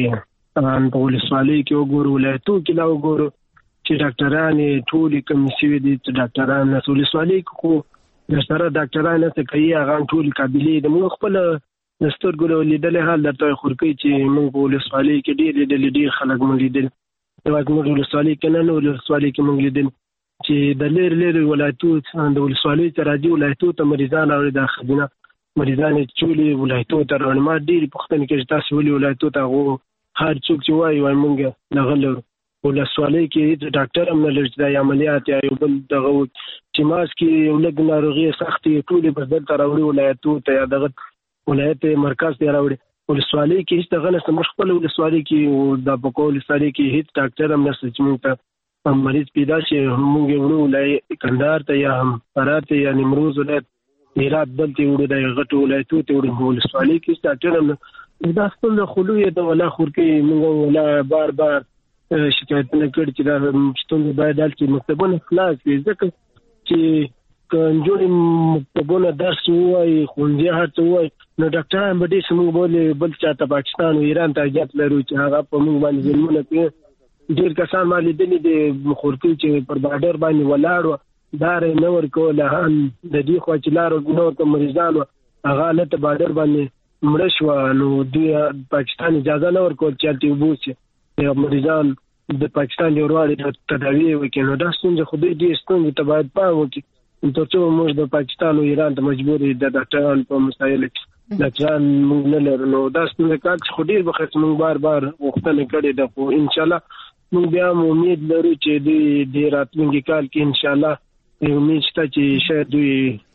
G: په ولسوالۍ کې وګورو ولایتو کې لا وګورو چې ډاکټرانه ټول کوم شي دي چې ډاکټرانه ولسوالۍ کو د سره ډاکټرانه څخه کوي هغه ټول قابلیت د موږ خپل دستورګو لیدل حال درته خورکې چې موږ په ولسوالۍ کې ډېر ډېر ډېر خلک موږ لیدل دا موږ ولسوالۍ کې نه نو ولسوالۍ کې موږ لیدل چې د لیر لیر ولایتو د ولسوالۍ تر راځي ولایتو ته مریضان او د خزینه مریضان چولي ولایتو ته روان ما ډېر پښتنه کې تاسو ولي ولایتو ته غو هر څوک چې وایي وای موږ لغلو ولسوالۍ کې ډاکټر هم نه لري د عملیات یا یو بل دغه چې ماس کې یو لګ ناروغي سختي ټولې په دلته راوړي ولایتو ته یا دغه ولایت مرکز ته راوړي ولسوالۍ کې هیڅ دغه نشته مخ په ولسوالۍ کې د بکول ولسوالۍ کې هیڅ ډاکټر هم نشته چې موږ ته مریض پیدا شي موږ یو ولای کندهار ته یا هم فرات یا نیمروز ولایت هرات دلته وړو د غټو ولایتو ته وړو ولسوالۍ کې ډاکټر هم دا ستاسو خلوی ته ولا خور کې موږ ولا بار بار شکایتونه کړي چې دا ستونزې باید دلته مکتبونه خلاص وي ځکه چې کنجوري مکتبونه درس وایي خونځي هڅه وایي نو ډاکټران به دې سمو بولې بل چاته پاکستان او ایران ته اجازه لري چې هغه په موږ باندې ظلمونه کوي ډېر کسان باندې دني د خورتي چې پر بارډر باندې ولاړو دار نه ورکول هم د دې خو چې لارو نو ته مریضانو هغه له بارډر باندې مړ شو نو د پاکستان اجازه نه ورکول چې تل وبوسي یا مریضان د پاکستان یو وروړي تداوی وکړي نو دا څنګه خو دې ستونزې ته باید پام وکړي ترڅو موږ د پاکستان او ایران ته مجبور دي د ډاکټرانو په مسایلو کې ډاکټران موږ نه لرو نو دا څنګه کار چې خو ډېر بخښ موږ بار بار وختونه کړي ده خو ان شاء الله موږ بیا امید لرو چې دې د راتلونکي کال کې ان شاء الله امید شته چې شاید دوی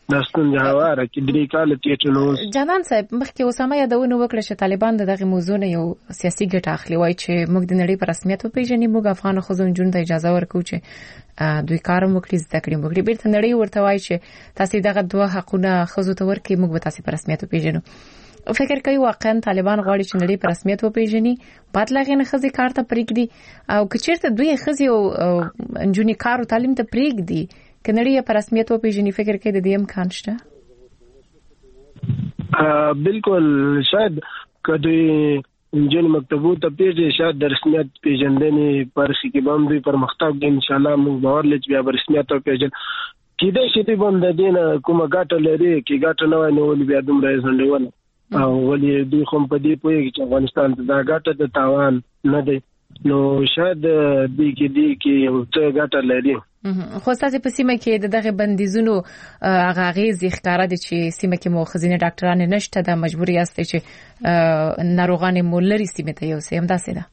G: داستون جواره کې درې کال تیر نو
C: جانان صاحب مخکې اسامه یادونه وکړه چې طالبان دغه موضوع نه یو سیاسي ګټه اخلي وای چې موږ د نړۍ په رسمیت وپیژنې موږ افغان خزون جون ته اجازه ورکو چې دوی کار وکړي زده کړي موږ بیرته نړۍ ورته وای چې تاسو دغه دوه حقونه خزو ته ورکړي موږ به تاسو په رسمیت وپیژنو. فکر کوي واقعا طالبان غواړي چې نړۍ په رسمیت وپیژني بعد لاغې نه خزي کار ته پریږدي او کچیرته دوی خزي او انجونی کار او تعلیم ته پریږدي کنړی په رسمیت وپیژني فکر کوي د دې امکان شته؟
G: بالکل شاید کدی انجن مکتبو ته پیژې شاید د رسمیت پیژندنې پرسي کې باندې دوی پرمختګ ان شاء الله موږ باور لرو چې بیا رسمیت او پیژن کیدای شي چې باندې دین کومه ګټه لري کې ګټه نه وای نو بیا دومره ځندول او ولې دوی خو په دې پوهیږي چې افغانستان ته دا ګټه د تاوان نه دی نو شاید دې کې دې کې یو څه ګټه لري.
C: خو تاسو په سیمه کې دغه بندیزونو هغه غیز ښکارا دي چې سیمه کې مؤخذین ډاکټران نشته د مجبوری است چې ناروغان مولري سیمه ته یو سیم داسې ده.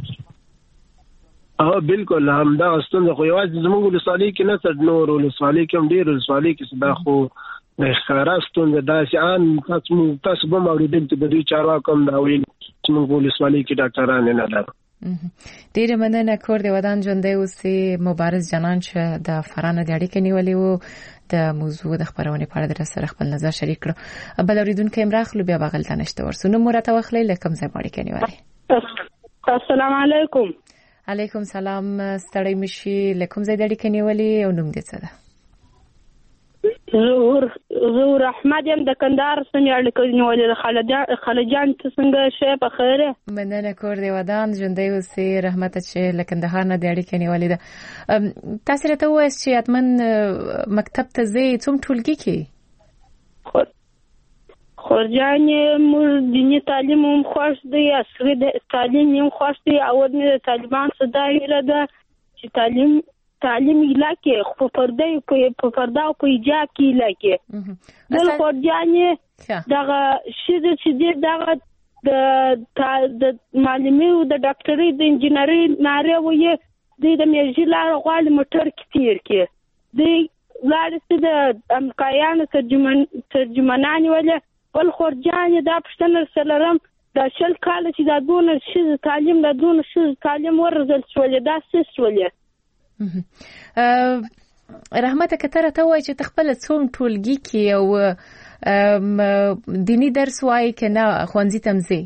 G: اه بالکل همدا ستونزه خو یوازې زموږ ولسوالۍ کې نه تر نور ولسوالۍ کې هم ډېر ولسوالۍ کې صدا خو ښکارا ستونزه داسې ان تاسو تاسو به موریدل چې د دوی چارواکو هم دا ویل چې موږ ولسوالۍ کې ډاکټران نه لرو.
C: ډېر مننه کور دی ودان ژوندې اوسې مبارز جنان چې د فرانه د اړیکې نیولې وو د موضوع د خبرونه په اړه در سره خپل نظر شریک کړو. بل اوریدونکو امراخلو بیا بغل تنشته ورسونه مرته وخلې لکم ځای باندې کې نیولې.
H: السلام علیکم.
C: علیکم سلام ستړی مشي لکم ځای د اړیکې نیولې او نوم دې څه ده؟
H: زور زور احمد يم د کندهار سمې اړیکې نیولې خالجان خالجان څنګه شې په خیره؟
C: مننه کور دی ودان ژوندې اوسې رحمت چې لکندهار نه د اړیکې نیولې ده. تاسو راته وایئ چې اتمن مکتب ته ځئ څوم ټولګي کې؟
H: خورجان مور دیني تعلیم هم خوښ دی عصري تعلیم هم خوښ دی او د طالبان صدا ویل ده چې تعلیم تعلیم علاقه خو پرده په پرده او په ایجاب کې علاقه د خورجان دغه شیده چې دغه د معلمي او د ډاکټري د انجینری ناره وي د میژي لار غوال موټر کې تیر کې د لار ست د امکایانو ترجمان ترجمانان ولا ول خورجان دا پښتنه سلرم دا شل کال چې دا دونه شي تعلیم دا دونه شي تعلیم ورزل شولې دا څه شولې.
C: رحمت کتره ته وای چې تخپل څوم ټولګي کې او دینی درس وای کنه خوانځي تمزي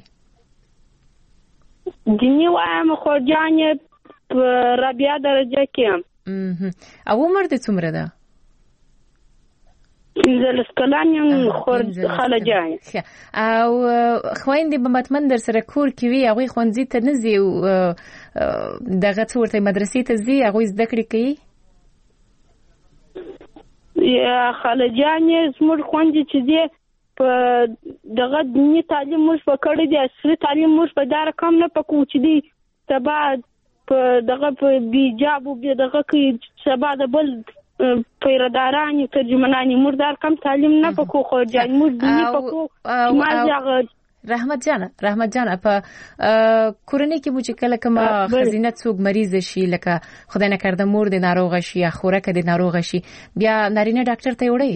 H: دینی وایم خورجان رابعه درجه کې
C: او عمر دې څومره ده؟
H: انزل سکلانیم خورد خالجان
C: او خويندې به متمن در سره کور کې وي هغه خوانځي ته نزي او دغه څورته مدرسې ته ځي هغه زده کړې کوي
H: یا خالجان زموږ خوندې چې دي په دغه دیني تعلیم موږ پکړې دي عصري تعلیم موږ په دار کم نه پکو چې دي تبا په دغه په بیجاب او دغه کې سبا د بل پیردارانی ترجمانانی مردار کم تعلیم نه پکو خو جان مور دیني پکو ما ځغ
C: رحمت جان رحمت جان په کورنۍ کې مو چې کله کوم خزینه څوک مریض شي لکه خدای نه کرده مور د ناروغ شي یا خوراک د ناروغ شي بیا نارینه ډاکټر ته وړي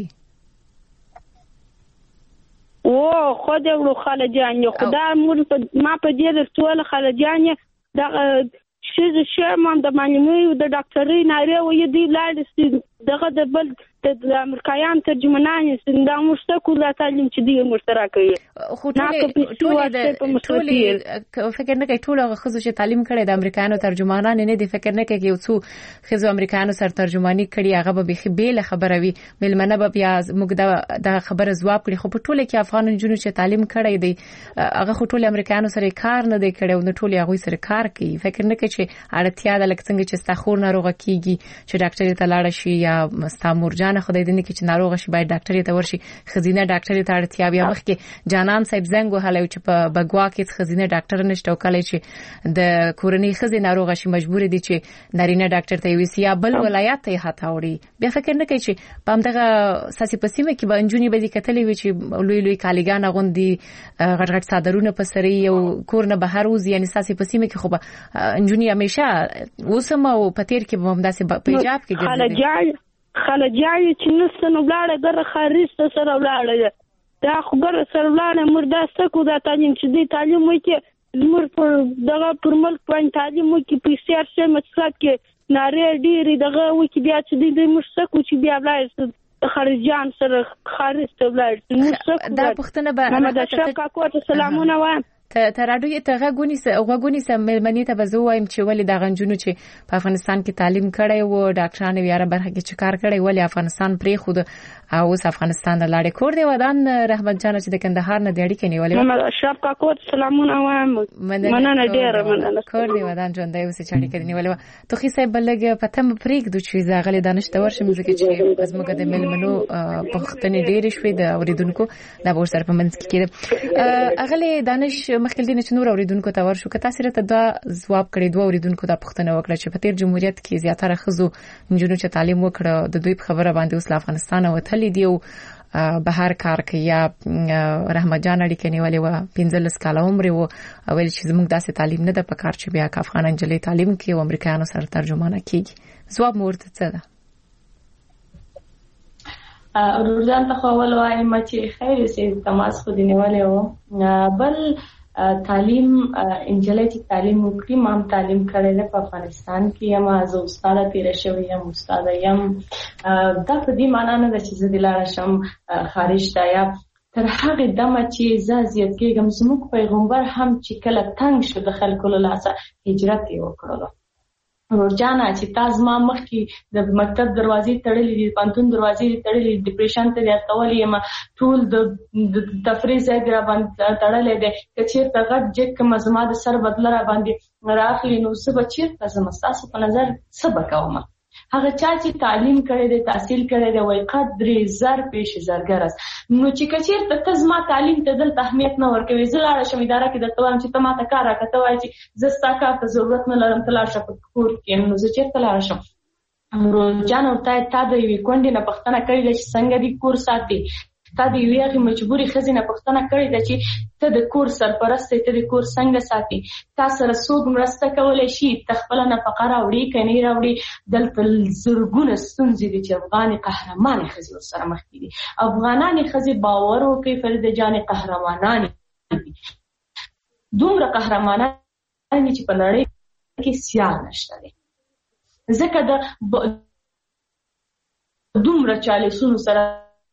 H: او خو دې ورو خالجان خدا مور ما په دې ټول خالجان دا شې چې مون د معلومي د ډاکټري ناره وې دی لاړ دغه د بل د امریکایان ترجمانان سنده مشته کوله تعلیم چې دی مشترک کوي
C: خو ټول ټول فکر نه کوي ټول خزو چې تعلیم کړي د امریکایانو ترجمانان نه دي فکر نه کوي یو څو خزو امریکایانو سره ترجمانی کړي هغه به بخي بیل خبره وي ملمنه به بیا موږ د خبره جواب کړي خو په ټوله کې افغان جنونو چې تعلیم کړي دي هغه خو ټول امریکایانو سره کار نه دی کړي او نه ټول هغه سره کار کوي فکر نه کوي چې اړتیا د لکه څنګه چې ستاخور ناروغ کیږي چې ډاکټر ته لاړ شي یا مستامورجان خدای دې نه کې چې ناروغ شي باید ډاکټر ته ورشي خزینه ډاکټر ته اړتیا بیا مخکې جانان صاحب زنګ وهلو چې په بګوا کې خزینه ډاکټر نشته او کله چې د کورنۍ خزینه ناروغ شي مجبور دي چې نارینه ډاکټر ته وسی یا بل ولایت ته هتاوړي بیا فکر نه کوي چې په همدغه ساسي پسیمه کې باندې به دي کتلې وي چې لوی لوی کالیګان غوندي غټ غټ صادرونه په سری او کور نه بهر وځي یعنی ساسي پسیمه کې خو به انجونی همیشه اوسمه او پتیر کې هم داسې په ایجاب کې ګرځي
H: خلجای چې نسته نو ولاړه ګره خارسته سره ولاړه دا خو ګره سره ولاړه مردا سکو دا تعلیم چې دی تعلیم وکړي زموږ پر دغه پر ملک باندې تعلیم وکړي پیسې ارشي مقصد کې نارې ډېرې دغه وکړي بیا چې دی موږ سکو چې بیا ولاړ خارجان سره خارسته ولاړ موږ سکو
C: دا پښتنه به
H: محمد اشرف کاکو ته سلامونه وایم
C: ته ته راډیو ته غوګونی سه غوګونی سه ملمنې ته بزو وایم چې ولې دا غنجونو چې په افغانستان کې تعلیم کړی وو ډاکټرانو یاره برخه کې چې کار کړی ولې افغانستان پرې خود او اوس افغانستان نه لاړې کور دی ودان رحمت جان چې د کندهار نه دیړي کې نیولې
H: محمد اشرف کاکو ته سلامونه وایم مننه ډېر مننه
C: کور دی ودان ژوند دی اوس چې اړیکې نیولې ته خو صاحب بلګ پته پرېګ د چې زغلې دانش د ورشم ځکه چې زموږ د ملمنو پښتنې ډېر شوې د اوریدونکو دا به سره په منځ کې کېده اغلې دانش مخکې دینه چې نور اوریدونکو ته ورشو که تاسو ته دا جواب کړی دوه اوریدونکو دا پښتنه وکړه چې په تیر جمهوریت کې زیاتره خزو نجونو چې تعلیم وکړه د دوی په خبره باندې اوس افغانستان وتلې دی او بهر کار کوي یا رحمت جان اړیکې نیولې و پنځلس کاله عمر و اول چې زموږ داسې تعلیم نه ده په کار چې بیا افغان انجلې تعلیم کوي او امریکایانو سره ترجمانه کیږي جواب مورته څه ده
D: ورځان ته خول وایم چې خیر سي تماس خو دی نیولې و بل تعلیم انجلې چې تعلیم وکړي مام تعلیم کړی نه په افغانستان کې یم از استاد تیر شوی یم استاد یم دا په دې معنی نه ده چې زه د لاړ شم خارج ته یا تر هغه دمه چې زه زیات کېږم زموږ پیغمبر هم چې کله تنگ شو د خلکو له لاسه هجرت یې وکړلو ورجانا چې تاسو ما مخ کې د مکتب دروازې تړلې دي پانتون دروازې تړلې دي ډیپریشن ته راټولې ما ټول د تفریح ځای را باندې تړلې دي چې ته غږ جک مزما د سر بدل را باندې راخلي نو څه بچیر تاسو مستاسو په نظر څه وکوم هغه چا چې تعلیم کړی دی تحصیل کړی دی وای قدر زر پیش زرګر است نو چې کچیر ته تزما تعلیم ته دل اهمیت نه ورکوي زلاړه شم اداره کې د توام چې ته ما ته کار راکته وای چې زستا کار ته ضرورت نه لرم تلاش په کور کې نو زه چې تلاش شم روزانه ته تا د وی کونډې نه پښتنه کړی دی چې څنګه دی کور ساتي تا دی ویغه مجبوري خزینه پښتنه کړی دی چې ته د کور سرپرست ته د کور څنګه ساتي تاسو سره څوک مرسته کولای شي تخپل نه فقره وړي کني راوړي دلته زرګونه ستونزې دي چې افغاني قهرمان خزي سره مخ دي افغانان خزي باور او کې فرید جان قهرمانان دومره قهرمانان چې په نړۍ کې سیال نشته دي ځکه د دومره چالیسونو سره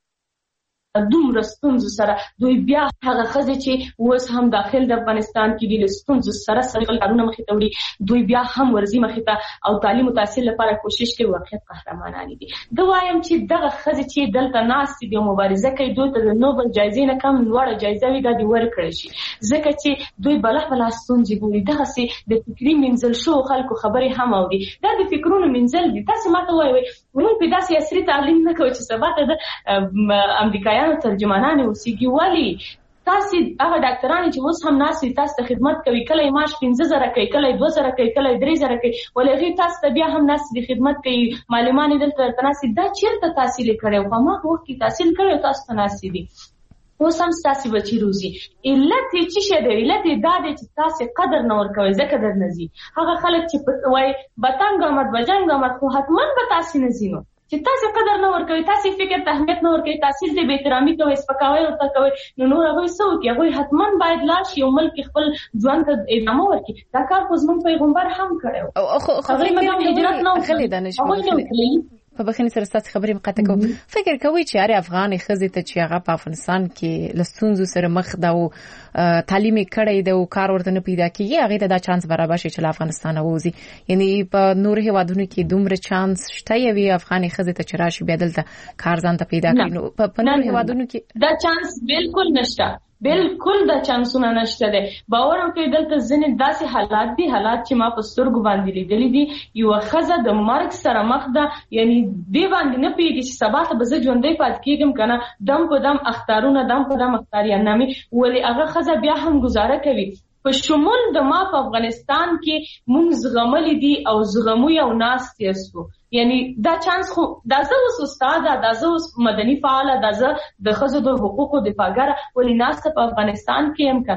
D: دومره ستونزو سره دوی بیا هغه خزه چې اوس هم داخل د افغانستان کې دي ستونزو سره سره کارونه مخې ته وړي دوی بیا هم ورزي مخې ته او تعلیم او تحصیل لپاره کوشش کوي واقعیت قهرمانان دي دا وایم چې دغه خزه چې دلته ناس دي مبارزه کوي دوی ته د نوبل جایزې نه کم لوړه جایزه وي دا دی ورکړي شي ځکه چې دوی بلح بلح ستونزې ګوري دغه سي د فکری منزل شو خلکو خبرې هم اوري دا د فکرونو منزل دي تاسو ماته وایي ورو په داسې اصلي تعلیم نه کوي چې سبا ته د امریکایانو ترجمانان اوسېږي ولی تاسو هغه ډاکټران چې اوس هم ناس تاسو ته خدمت کوي کله معاش پنځه زره کوي کله دوه زره کوي کله درې زره کوي ولې تاسو ته بیا هم ناس د خدمت کوي معلمان دلته تناسب دا چیرته تحصیل کړو په ما وخت کې تحصیل کړو تاسو تناسب دي اوس هم تاسو بچی روزي علت چې شه دی علت دا دی چې تاسو قدر نه ورکوي ځکه در نزي هغه خلک چې وای بتنګ آمد بجنګ آمد خو حتمان به تاسو نزینو چې تاسو قدر نه ورکوي تاسو فکر ته اهمیت نه ورکوي تاسو دې به احترامي کوي سپکاوي او تکوي نو نور هغه څه کوي هغه حتمان باید لاش یو ملک خپل ځوان ته ادامه ورکړي دا کار خو زموږ پیغمبر هم کړو
C: خو خو هجرت نه خلې دانش په بخښنې سره ستاسو خبرې مقاطع کوم فکر کوي چې هر افغان خزې ته چې هغه په افغانستان کې لستونزو سره مخ دا او تعلیم کړي دا او کار ورته نه پیدا کیږي هغه ته دا چانس برابر شي چې افغانستان ووزي یعنی په نور هیوادونو کې دومره چانس شته یوي افغان خزې ته چې راشي بیا دلته کار ځان ته پیدا کړي نو په نور هیوادونو کې
D: دا چانس بالکل نشته بالکل دا چانسونه نشته ده باور وکړئ دلته ځینې داسې حالات دي حالات چې ما په سترګو باندې لیدلې دي یو خزه د مرګ سره مخ ده یعنی دی باندې نه پیږي چې سبا ته به زه ژوندۍ پاتې کېږم کنه دم په دم اختارونه دم په دم اختاریان نامي ولی هغه خزه بیا هم گزاره کوي په شمول د ما په افغانستان کې مونږ زغملې دي او زغمو یو ناس تیسو یعنی دا چانس خو دا زه اوس استاد دا زه اوس مدني فعال دا زه د خزو د حقوقو دفاعګر ولی ناس په افغانستان کې هم کړ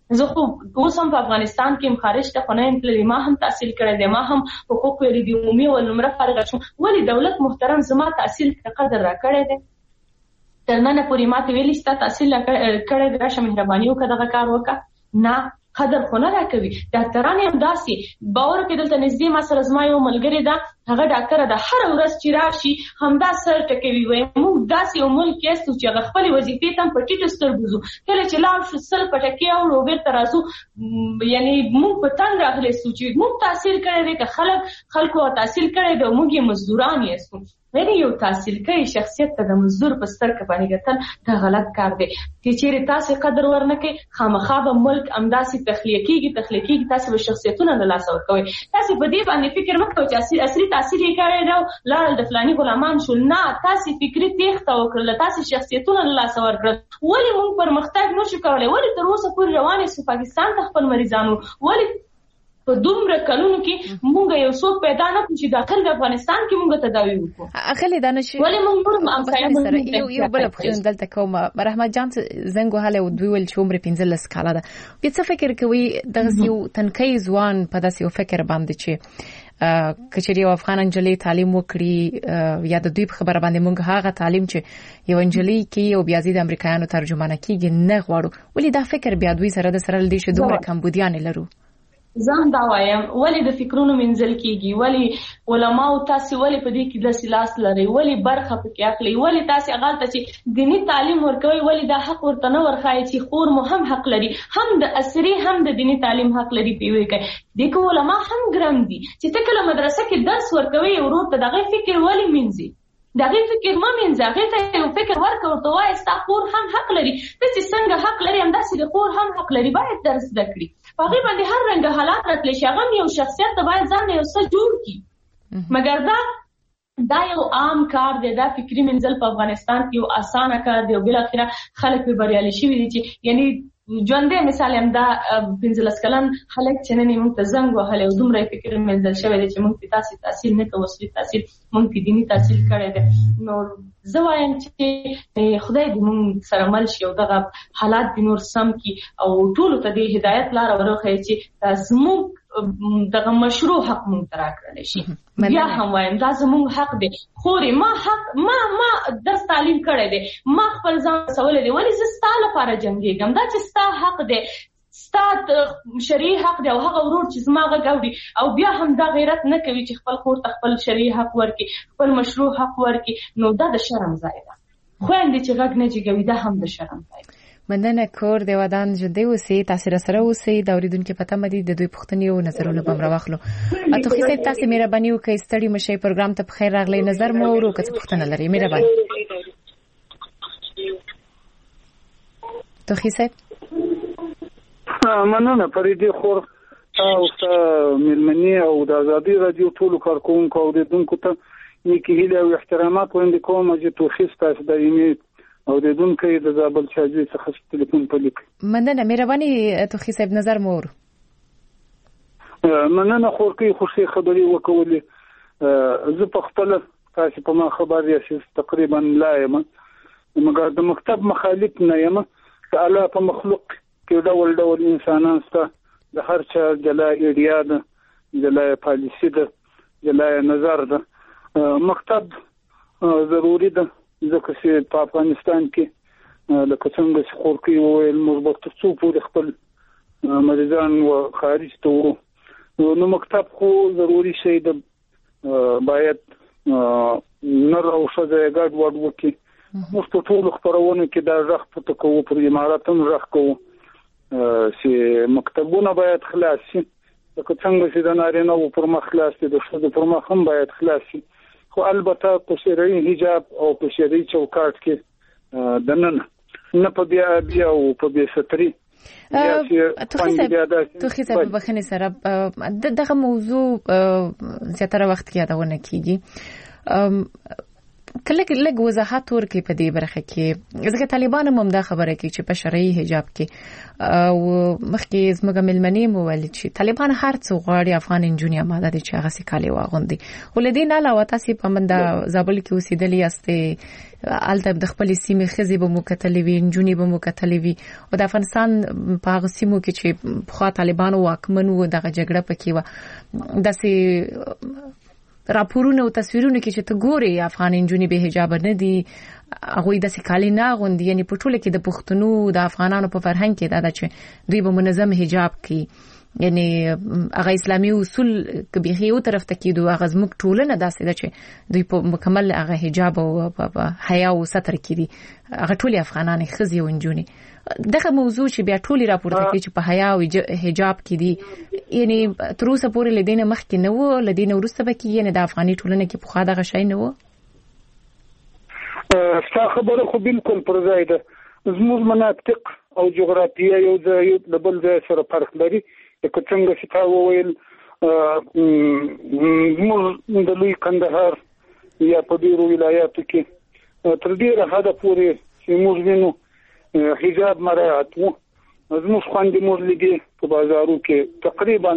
D: زه خو اوس هم په افغانستان کې مخارج ته خنایم تللی، ما هم تحصیل کړی دی، ما هم حقوق ویلي دي، عمومي او نمره فارغه شوم. ولې دولت محترم زما تحصیل ته قدر راکړی دی؟ تر نن پورې ما ته ویلي ستا تحصیل کړی دی، راشه مهرباني وکړه دغه کار وکړه. نه، قدر خو نه راکوي. ډاکټران هم داسې باور کې دلته نږدې ما سره زما یو ملګری ده، هغه ډاکټره ده، هر ورځ چې راشي همدا سر ټکوي، وایي موږ داسې یو ملک یاستو چې هغه خپلې وظیفې ته هم په ټیټو سترګو ځو، کله چې لاړ شو سل پټکې اورو بېرته راځو. یعنې موږ په تنګ راغلی سو چې موږ تحصیل کړی دی، که خلک خلکو تحصیل کړی دی او موږ یې مزدوران یاستو. یعنې یو تحصیل کوي شخصیت ته د مزدور په سترګه باندې کتل دا غلط کار دی. چې چیرې تاسې قدر ورنکړئ، خامخا به ملک همداسې تخلیه کېږي تخلیه کېږي تاسې به شخصیتونه له لاسه ورکوئ. تاسې په دې باندې فکر مه کوئ چې عصري تحصیل یې کړی دی او لاړل د فلاني غلامان شول. نه، تاسې فکري تېښته وکړله، تاسې شخصیتونه له لاسه ورکړل. ولې موږ پرمختګ نشو کولی؟ ولې تر اوسه پورې روان یو پاکستان ته خپل مریضانو؟ ولې په دومره کلونو کې مونږ یو څوک پیدا نه کړو چې داخل د افغانستان کې مونږ تداوی وکړو؟
C: اخلي دانش
D: ولې مونږ نور امثله
C: یو یو بل پخښن دلته کوم رحمت جان زنګ وهله او دوی ول چې عمر پنځلس کاله ده. په څه فکر کوي دغه یو تنکي ځوان په داسې یو فکر باندې چې کچري او افغان انجلي تعلیم وکړي یا د دوی په خبره باندې مونږ هغه تعلیم چې یو انجلي کې او بیا زید امریکایانو ترجمانه کیږي نه غواړو؟ ولې دا فکر بیا دوی سره د سره لدی شو دوه کمبودیان لرو؟
D: زم دا وایم ولې د فکرونو منځل کیږي؟ ولې علما او تاسو ولې په دې کې د سلاس لري؟ ولې برخه پکې اخلي؟ ولې تاسو هغه ته چې دینی تعلیم ورکوي ولې دا حق ورته نه ورخایي چې خور مو هم حق لري، هم د عصري هم د دینی تعلیم حق لري پیوي کوي؟ دغه علما هم ګرم دي چې ته کله مدرسه کې درس ورکوي ورور ته دغه فکر ولې منځي؟ دغه فکر ما منځه هغه ته یو فکر ورکړ ورته وایي ستا خور هم حق لري، ته چې څنګه حق لري همداسې د خور هم حق لري، باید درس زده کړي. هغه باندې هر رنګ حالات راتلی شي، هغه یو شخصیت ته باید ځان یو څه جوړ کړي. مګر دا دا یو عام کار دی، دا فکری منځل په افغانستان کې یو اسانه کار دی او بل اخره خلک به بریالي شي دي چې یعنی ژوندې مثال هم دا پنځلس کلن خلک چې نن موږ ته زنګ وهلی او دومره فکر منځل شوی دی چې موږ په تاسې تحصیل نه کوو، اصلي تحصیل موږ په دیني تحصیل کړی دی. نو زه وایم چې خدای دې موږ سره مل شي او دغه حالات دې نور سم کړي او ټولو ته دې هدایت لاره ورښیي چې دا زموږ دغه مشروع حق مونږ ته راکړلی شي. بیا هم وایم دا زموږ حق دی. خورې ما حق ما ما درس تعلیم کړی دی، ما خپل ځان رسولی دی، ولې زه ستا لپاره جنګېږم؟ دا چې ستا حق دی، ستا شرعي حق دی او هغه ورور چې زما غږ اوري او بیا هم دا غیرت نه کوي چې خپل خور ته خپل شرعي حق ورکړي، خپل مشروع حق ورکړي، نو دا د شرم ځای ده. خویندې چې غږ نه جګوي دا هم د شرم ځای ده.
C: مننه کور د ودان ژوندۍ اوسئ، تاسو سره اوسئ، د اوریدونکو په تمه دي د دوی پوښتنې او نظرونه به راوخلو. اته خو صاحب تاسو مهرباني وکړئ ستړي مشي پروګرام ته بخیر راغلی، نظر مو ورو که څه پوښتنه لري مهرباني. توخی صاحب
I: مننه فریدي خور او ملمني او د ازادي رادیو ټولو کارکونکو او اوریدونکو ته نیکی هیله او احترامات وړاندې کوم چې توخی تاسو د یمه او د دون کې د زابل شاجوي څخه ټلیفون پلیک.
C: مننه مهرباني توخی صاحب نظر مور.
I: مننه خور کې خوشي خبري وکولې زه په خپل تاسو په ما خبر یې تقریبا لا یم مګر د مکتب مخالف نه یم. تعالی په مخلوق کې ډول ډول انسانان سته، د هر چا جلا ایډیا ده، جلا پالیسی ده، جلا نظر ده. مکتب ضروری ده ځکه چې په افغانستان کې لکه څنګه چې خور کې وویل موږ به تر څو پورې خپل مریضان و خارج ته ورو، نو مکتب خو ضروري شی ده، باید نر او ښځه ګډ وډ وکړي. موږ په ټولو خپرونو کې دا غږ پورته کوو، پر امارات هم غږ کوو چې مکتبونه باید خلاص شي، لکه څنګه چې د نارینه‌وو پر مخ خلاص دي د ښځو پر مخ هم باید خلاص شي، خو البته په شرعي حجاب او په شرعي چوکاټ کې د نن نه په بیا بیا او په بیا ستري.
C: توخی صاحب بخنه سره دغه موضوع زیاتره وخت کې یادونه کیږي. کله لږ وضاحت ورکړي په دې برخه کې ځکه طالبان هم دا خبره کوي چې په شرعي حجاب کې او مخکې زموږ ملمنې مو ویل چې طالبان هر څو غواړي افغان انجونیا ماده دي چې هغه سي کالي واغوندي ولې نه علاوه تاسو په مندا زابل کې اوسېدلې یاستئ الته د خپل سیمې خزي به مو کتلې وي انجونی به مو کتلې وي او د افغانستان په هغه سیمو کې چې خو طالبان واکمن وو دغه جګړه پکې و داسې راپورونه او تصویرونه کې چې ته ګوري افغان انجونی به حجاب نه دي هغه د سکالي نه غوندي یعنی په ټوله کې د پښتنو د افغانانو په فرهنګ کې دا چې دوی به منظم حجاب کوي یعنی هغه اسلامي اصول کبي یو طرف ته کېدو هغه زموږ ټولنه داسې ده چې دوی په مکمل هغه حجاب او حیا او ستر کړي هغه ټول افغانان خزي او انجونی دغه موضوع چې بیا ټولي راپورته کوي چې په حیا او حجاب کې دي یعنی تر اوسه پورې لدینه مخ کې نه وو لدینه ورسته به کې یعنی د افغاني ټولنه کې په خاطر غشای نه وو
I: ستا خبره خو بالکل پر ځای ده زموږ مناطق او جغرافیه یو ځای د بل ځای سره فرق لري که څنګه چې تا وویل زموږ د لوی کندهار یا په ډیرو ولایاتو کې تر ډیره حده پورې چې موږ وینو حجاب مراعات وو زموږ خوندې موږ لګي په بازارو کې تقریبا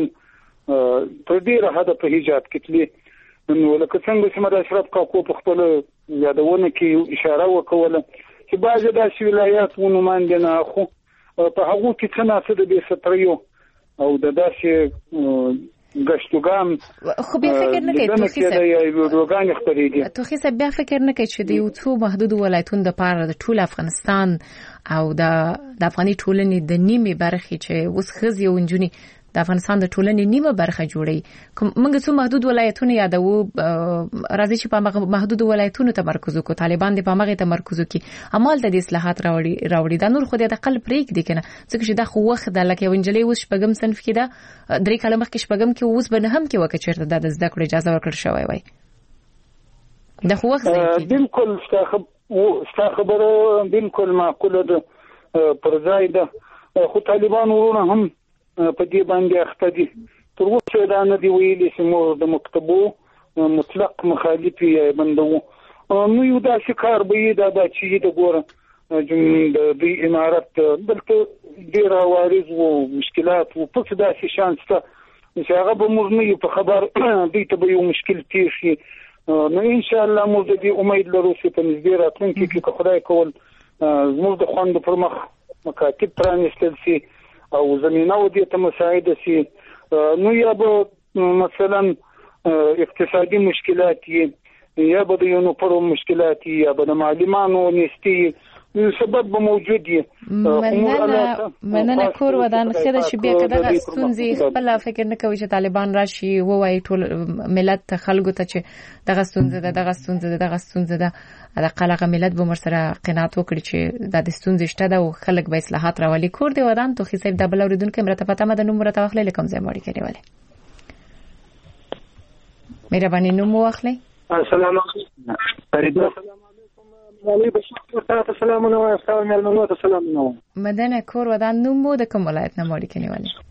I: تر ډیره حده په حجاب کې تلې نو لکه څنګه چې مده اشرف کاکو په خپل یادونه کې اشاره وکوله چې بعضې داسې ولایات ونوماندې نه خو په هغو کې څه ناڅه د بې ستریو او د داسې ګشتوګان
C: خو بیا فکر نه کوي توخي
I: صاحب وګان خبرېږي
C: توخي صاحب بیا فکر نه کوي چې د یو څو محدود ولایتونو د پاره د ټول افغانستان او د د افغاني ټولنې د نیمه برخه چې اوس خزي او انجونی د افغانستان د ټولنې نیمه برخه جوړي کوم موږ څو محدود ولایتونه یادو راځي چې په محدود ولایتونو تمرکز وکړو طالبان د پامغه تمرکز وکړي عمل د اصلاحات راوړي راوړي د نور خو د قلب پریک دي کنه ځکه چې دا خو وخت د لکه ونجلې اوس شپږم صنف کې دا درې کلمه کې شپږم کې اوس به نه هم کې وکړي چې د زده کړې اجازه ورکړ شوی وای د خو وخت دی
I: بالکل ستا خبره بالکل معقوله ده پر ځای ده خو طالبان ورونه هم په دې باندې اخته دي تر اوسه دا نه دی ویلي چې موږ د مکتبو مطلق مخالف یې بندو نو یو داسې کار به یې دا د چې د ګوره د دې امارت دلته ډېر عوارض او مشکلات او په داسې شان شته چې هغه به موږ نه په خبر دوی ته به یو مشکل تیر شي نو ان شاء الله موږ د دې امید لرو چې په نږدې راتلونکي کې خدای کول زموږ د خوند پر مخ مکاتب پرانیستل شي او زمينه ودي ته مساعده سي نو یا به مثلا اقتصادي مشکلات یا به د یو پر مشکلات یا به د معلوماتو نيستي سبب موجود دي
C: مننه مننه کور ودان خیره چې بیا کده ستونزې خپل فکر نه کوي چې طالبان راشي وایي ټول ملت خلکو ته چې دغه ستونزه ده دغه ستونزه ده دغه ستونزه ده د قلقه ملت به مرسره قناعت وکړي چې د ستونزې شته ده او خلک به اصلاحات راولي کور دی ودان تو خصيب د بل اوریدونکو مرتبه ته مده نو مرتبه خپل لیکم زه مړی کړی وله مهرباني نو مو اخلي
I: السلام علیکم فرید علی بشیر تاسو سلام نو تاسو ملمنو ته سلام نو
C: مدنه کور ودان نو مو د کوم ولایت نه مړی کړی وله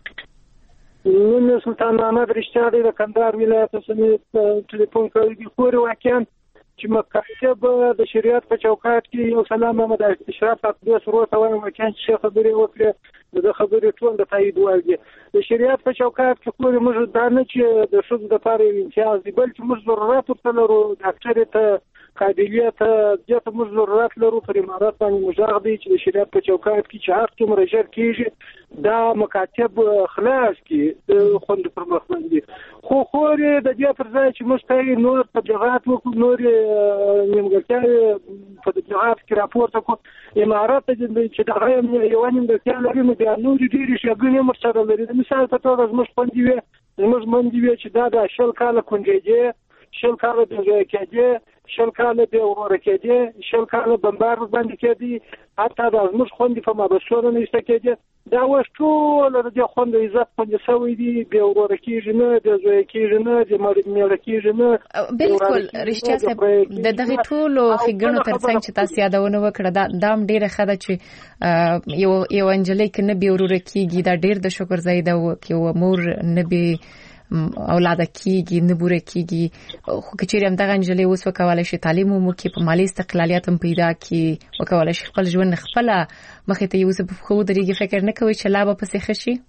I: نو سلطان محمد رښتیا دی د کندهار ولایت څخه ټلیفون کوي خو واقعا چې مکتب د شریعت په چوکاټ کې یو سلام محمد اشرف اقدس وروته وایم چې شیخ خبري وکړه د خبرې ټول د تایید وایي د شریعت په چوکاټ کې خو موږ دا نه چې د شوز د پاره امتیاز دی بلکې موږ ضرورت ورته ډاکټر ته قابلیت د موږ ضرورت لرو پر امارات باندې مجاغ دی چې د شریعت په چوکاټ کې چې هر څومره ژر کېږي دا مکاتب خلاص کې خوند پر مخ باندې خو خو د دې پر ځای چې موږ ته نور تبلیغات وکړو نور نیمګړتیا په تبلیغات کې راپورته کوو امارات چې دا غیم یو نیمګړتیا لري نو بیا نور ډېری شګونې مرسته لري د مثال په توګه زموږ خوندې وي زموږ خوندې وي چې دا د شل کاله کونډېږي شل کاله د ځای کېږي شل کاله به ورور کېږي شل کاله بمبار باندې کېږي حتی د زموږ خوندې په مابسونه نشته کېږي دا وښ ټول د دې خوند عزت باندې سوي دي به ورور کېږي نه د ځای کېږي نه د مړ کېږي نه
C: بالکل رښتیا صاحب د دغه ټولو خګنو ترڅنګ چې تاسو یادونه وکړه دا دام ډیره خده چې یو یو انجلې کې نه به ورور کېږي دا ډیر د شکر زیاده و کې و مور نه به اولاد کیږي نه بوره کیږي خو کچېرم دغه انجلې اوس وکولای شي تعلیم مو کې په مالی استقلالیت هم پیدا کی وکولای شي خپل ژوند خپل مخې ته یوسف خو درېږي فکر نه کوي چې لا به پسې خشي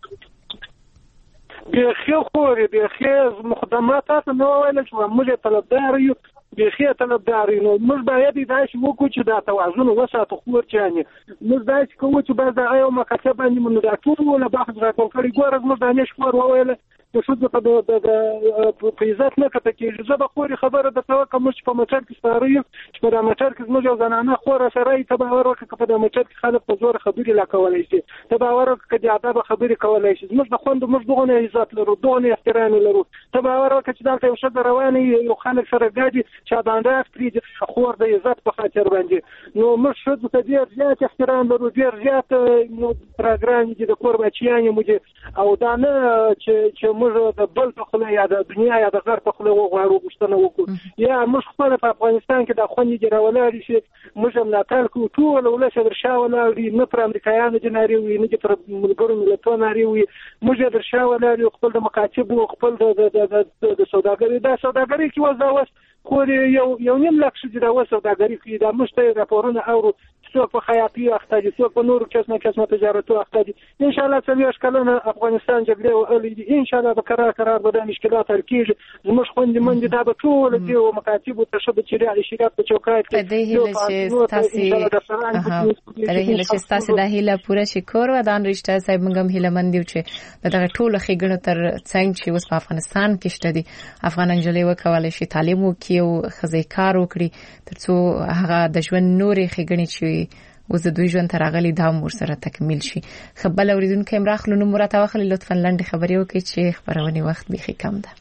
I: بخیر خوري بخیر مخدمات نو ویل چې موږ طلبدار یو بخیر طلبدار یو موږ باید دا شی وکړو چې دا توازن وساتو خور چانه موږ دا چې کوم چې بعد هغه یو مکتب باندې موږ دا ټول ولا بحث راکول کړی ګور موږ دا نش خور ویل چې شو د په عزت نه کته کې زه به خوري خبره د توګه کوم چې په موټر کې ستاري چې په موټر کې موږ زنانه خور سره ته به ورکه په موټر کې خلک په زور خبري لا کولای شي ته به ورکه چې ادب خبري کولای شي موږ د خوند موږ دغه عزت لرو دغه احترام لرو ته به ورکه چې دا یو شد رواني یو خلک سره ګاډي چې باندې فری خور د عزت په خاطر باندې نو موږ شو د ډیر زیات احترام لرو ډیر زیات نو پروګرام دي د کور بچیان مو او دا نه چې موږ د بل په خله یا د دنیا یا د غرب په خله وغواړو غوښتنه وکړو یا موږ خپل په افغانستان کې د خوندې جوړولای شي موږ هم ناتل کو ټول ولس درشاولای نه پر امریکایانو جناري وي نه پر ملګرو ملتونو لري وي موږ درشاولای خپل د مکاتب او خپل د د سوداګرۍ د سوداګرۍ کې وځاوس خو یو یو نیم لک شې دا سوداګرۍ کې د مشته راپورونه او څوک په خیاطي اخته دي څوک په نورو قسمه قسمه تجارتو اخته دي ان شاء الله څلويش کلونه افغانستان جګړه او الې ان شاء الله به قرار قرار به مشکلات حل کیږي زموږ خوندې منځ دا به ټول دي او مکاتب ته شبه چې شریعت په چوکاټ کې
C: د هیله چې تاسو د هیله چې تاسو د هیله پوره شکر و دان رښتا صاحب موږ هم هیله مند یو چې دغه ټول خېګنو تر څنګه چې اوس په افغانستان کې شته دي افغان انجلې وکولای شي تعلیم وکړي او خزې کار وکړي ترڅو هغه د ژوند نورې خېګنې چې اوس د دوی ژوند تر هغه لیدام ور سره تکمیل شي خبل اوریدونکو امراخلو نو مرته واخلي لطفا لاندې خبري وکړي چې خبرونه وخت بيخي کم ده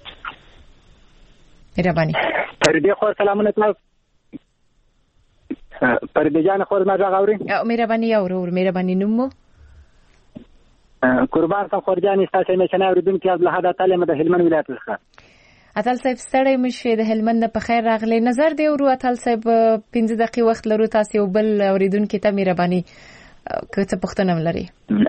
C: مهرباني
J: فريده خو سلامونه تاسو فريده جان خو ما راغوري
C: مهرباني اورو مهرباني نومو
J: قربان ته خورجاني تاسو مې شنه اوریدونکو از له هدا تعلیم د هلمند ولایت څخه
C: اتل صاحب ستړی مشه د هلمند په خیر راغلی نظر دی ورو اتل صاحب پنځه دقیقې وخت لرو تاسو بل اوریدونکو ته مهرباني که څه پوښتنه لري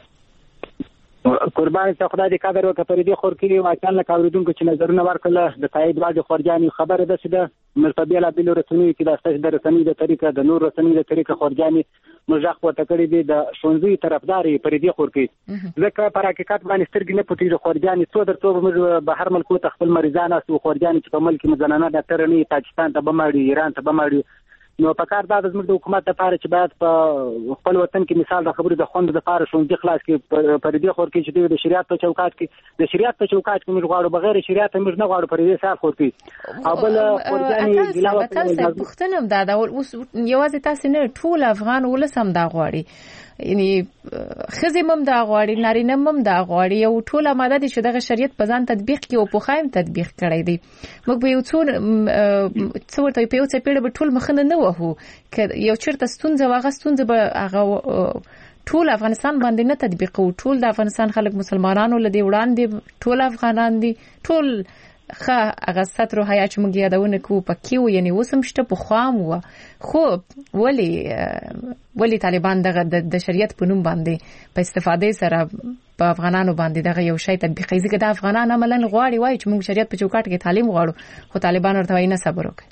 J: قربان ته خدای دې قدر وکړي پر دې خور کې واچان له اوریدونکو چې نظرونه ورکړل د تایید واجب خورجاني خبره ده چې د مرتبه بل رسمي کې د استاد د رسمي د طریقه د نور رسمي د طریقه خورجاني مجاخ وته کړی دی د شونځي طرفداري پر دې خور کې ځکه پر حقیقت باندې سترګې نه پټي خورجاني څو درته موږ بهر ملکو ته خپل مریضان او خورجاني چې په ملک مزنانه ډاکټر نه پاکستان ته بماړي ایران ته بماړي نو په کار دا د زموږ د حکومت لپاره چې باید په خپل وطن کې مثال د خبرو د خوند لپاره شونځي خلاص کې پر دې خور کې چې د شریعت په چوکاټ کې د شریعت په چوکاټ کې موږ غواړو بغیر شریعت موږ نه غواړو پر دې سال خور کې او بل خورجاني
C: علاوه تاسو پوښتنه دا دا اوس یوازې تاسو نه ټول افغان ولسم دا غواړي یعنی خزمم دا غواړي نارینه مم دا غواړي او ټول آماده دي چې دغه شریعت په ځان تطبیق کړي او په خایم تطبیق کړي دي موږ به یو څو څو ته په یو څه پیړه به ټول مخنه نه وهو ک یو چیرته ستونزه واغ ستونزه به هغه ټول افغانستان باندې نه تطبیق او ټول د افغانستان خلک مسلمانانو لدی وړاندې ټول افغانان دي ټول خا هغه ستر حیا چې موږ یادونه کوو پکې و یعنی وسم شته په خام و خو ولی ولی طالبان دغه د شریعت په نوم باندې په استفاده سره په افغانانو باندې دغه یو شی تطبیقي ځکه د افغانان عملاً غواړي وای چې موږ شریعت په چوکاټ کې تعلیم غواړو خو طالبان ورته وای نه صبر وکړي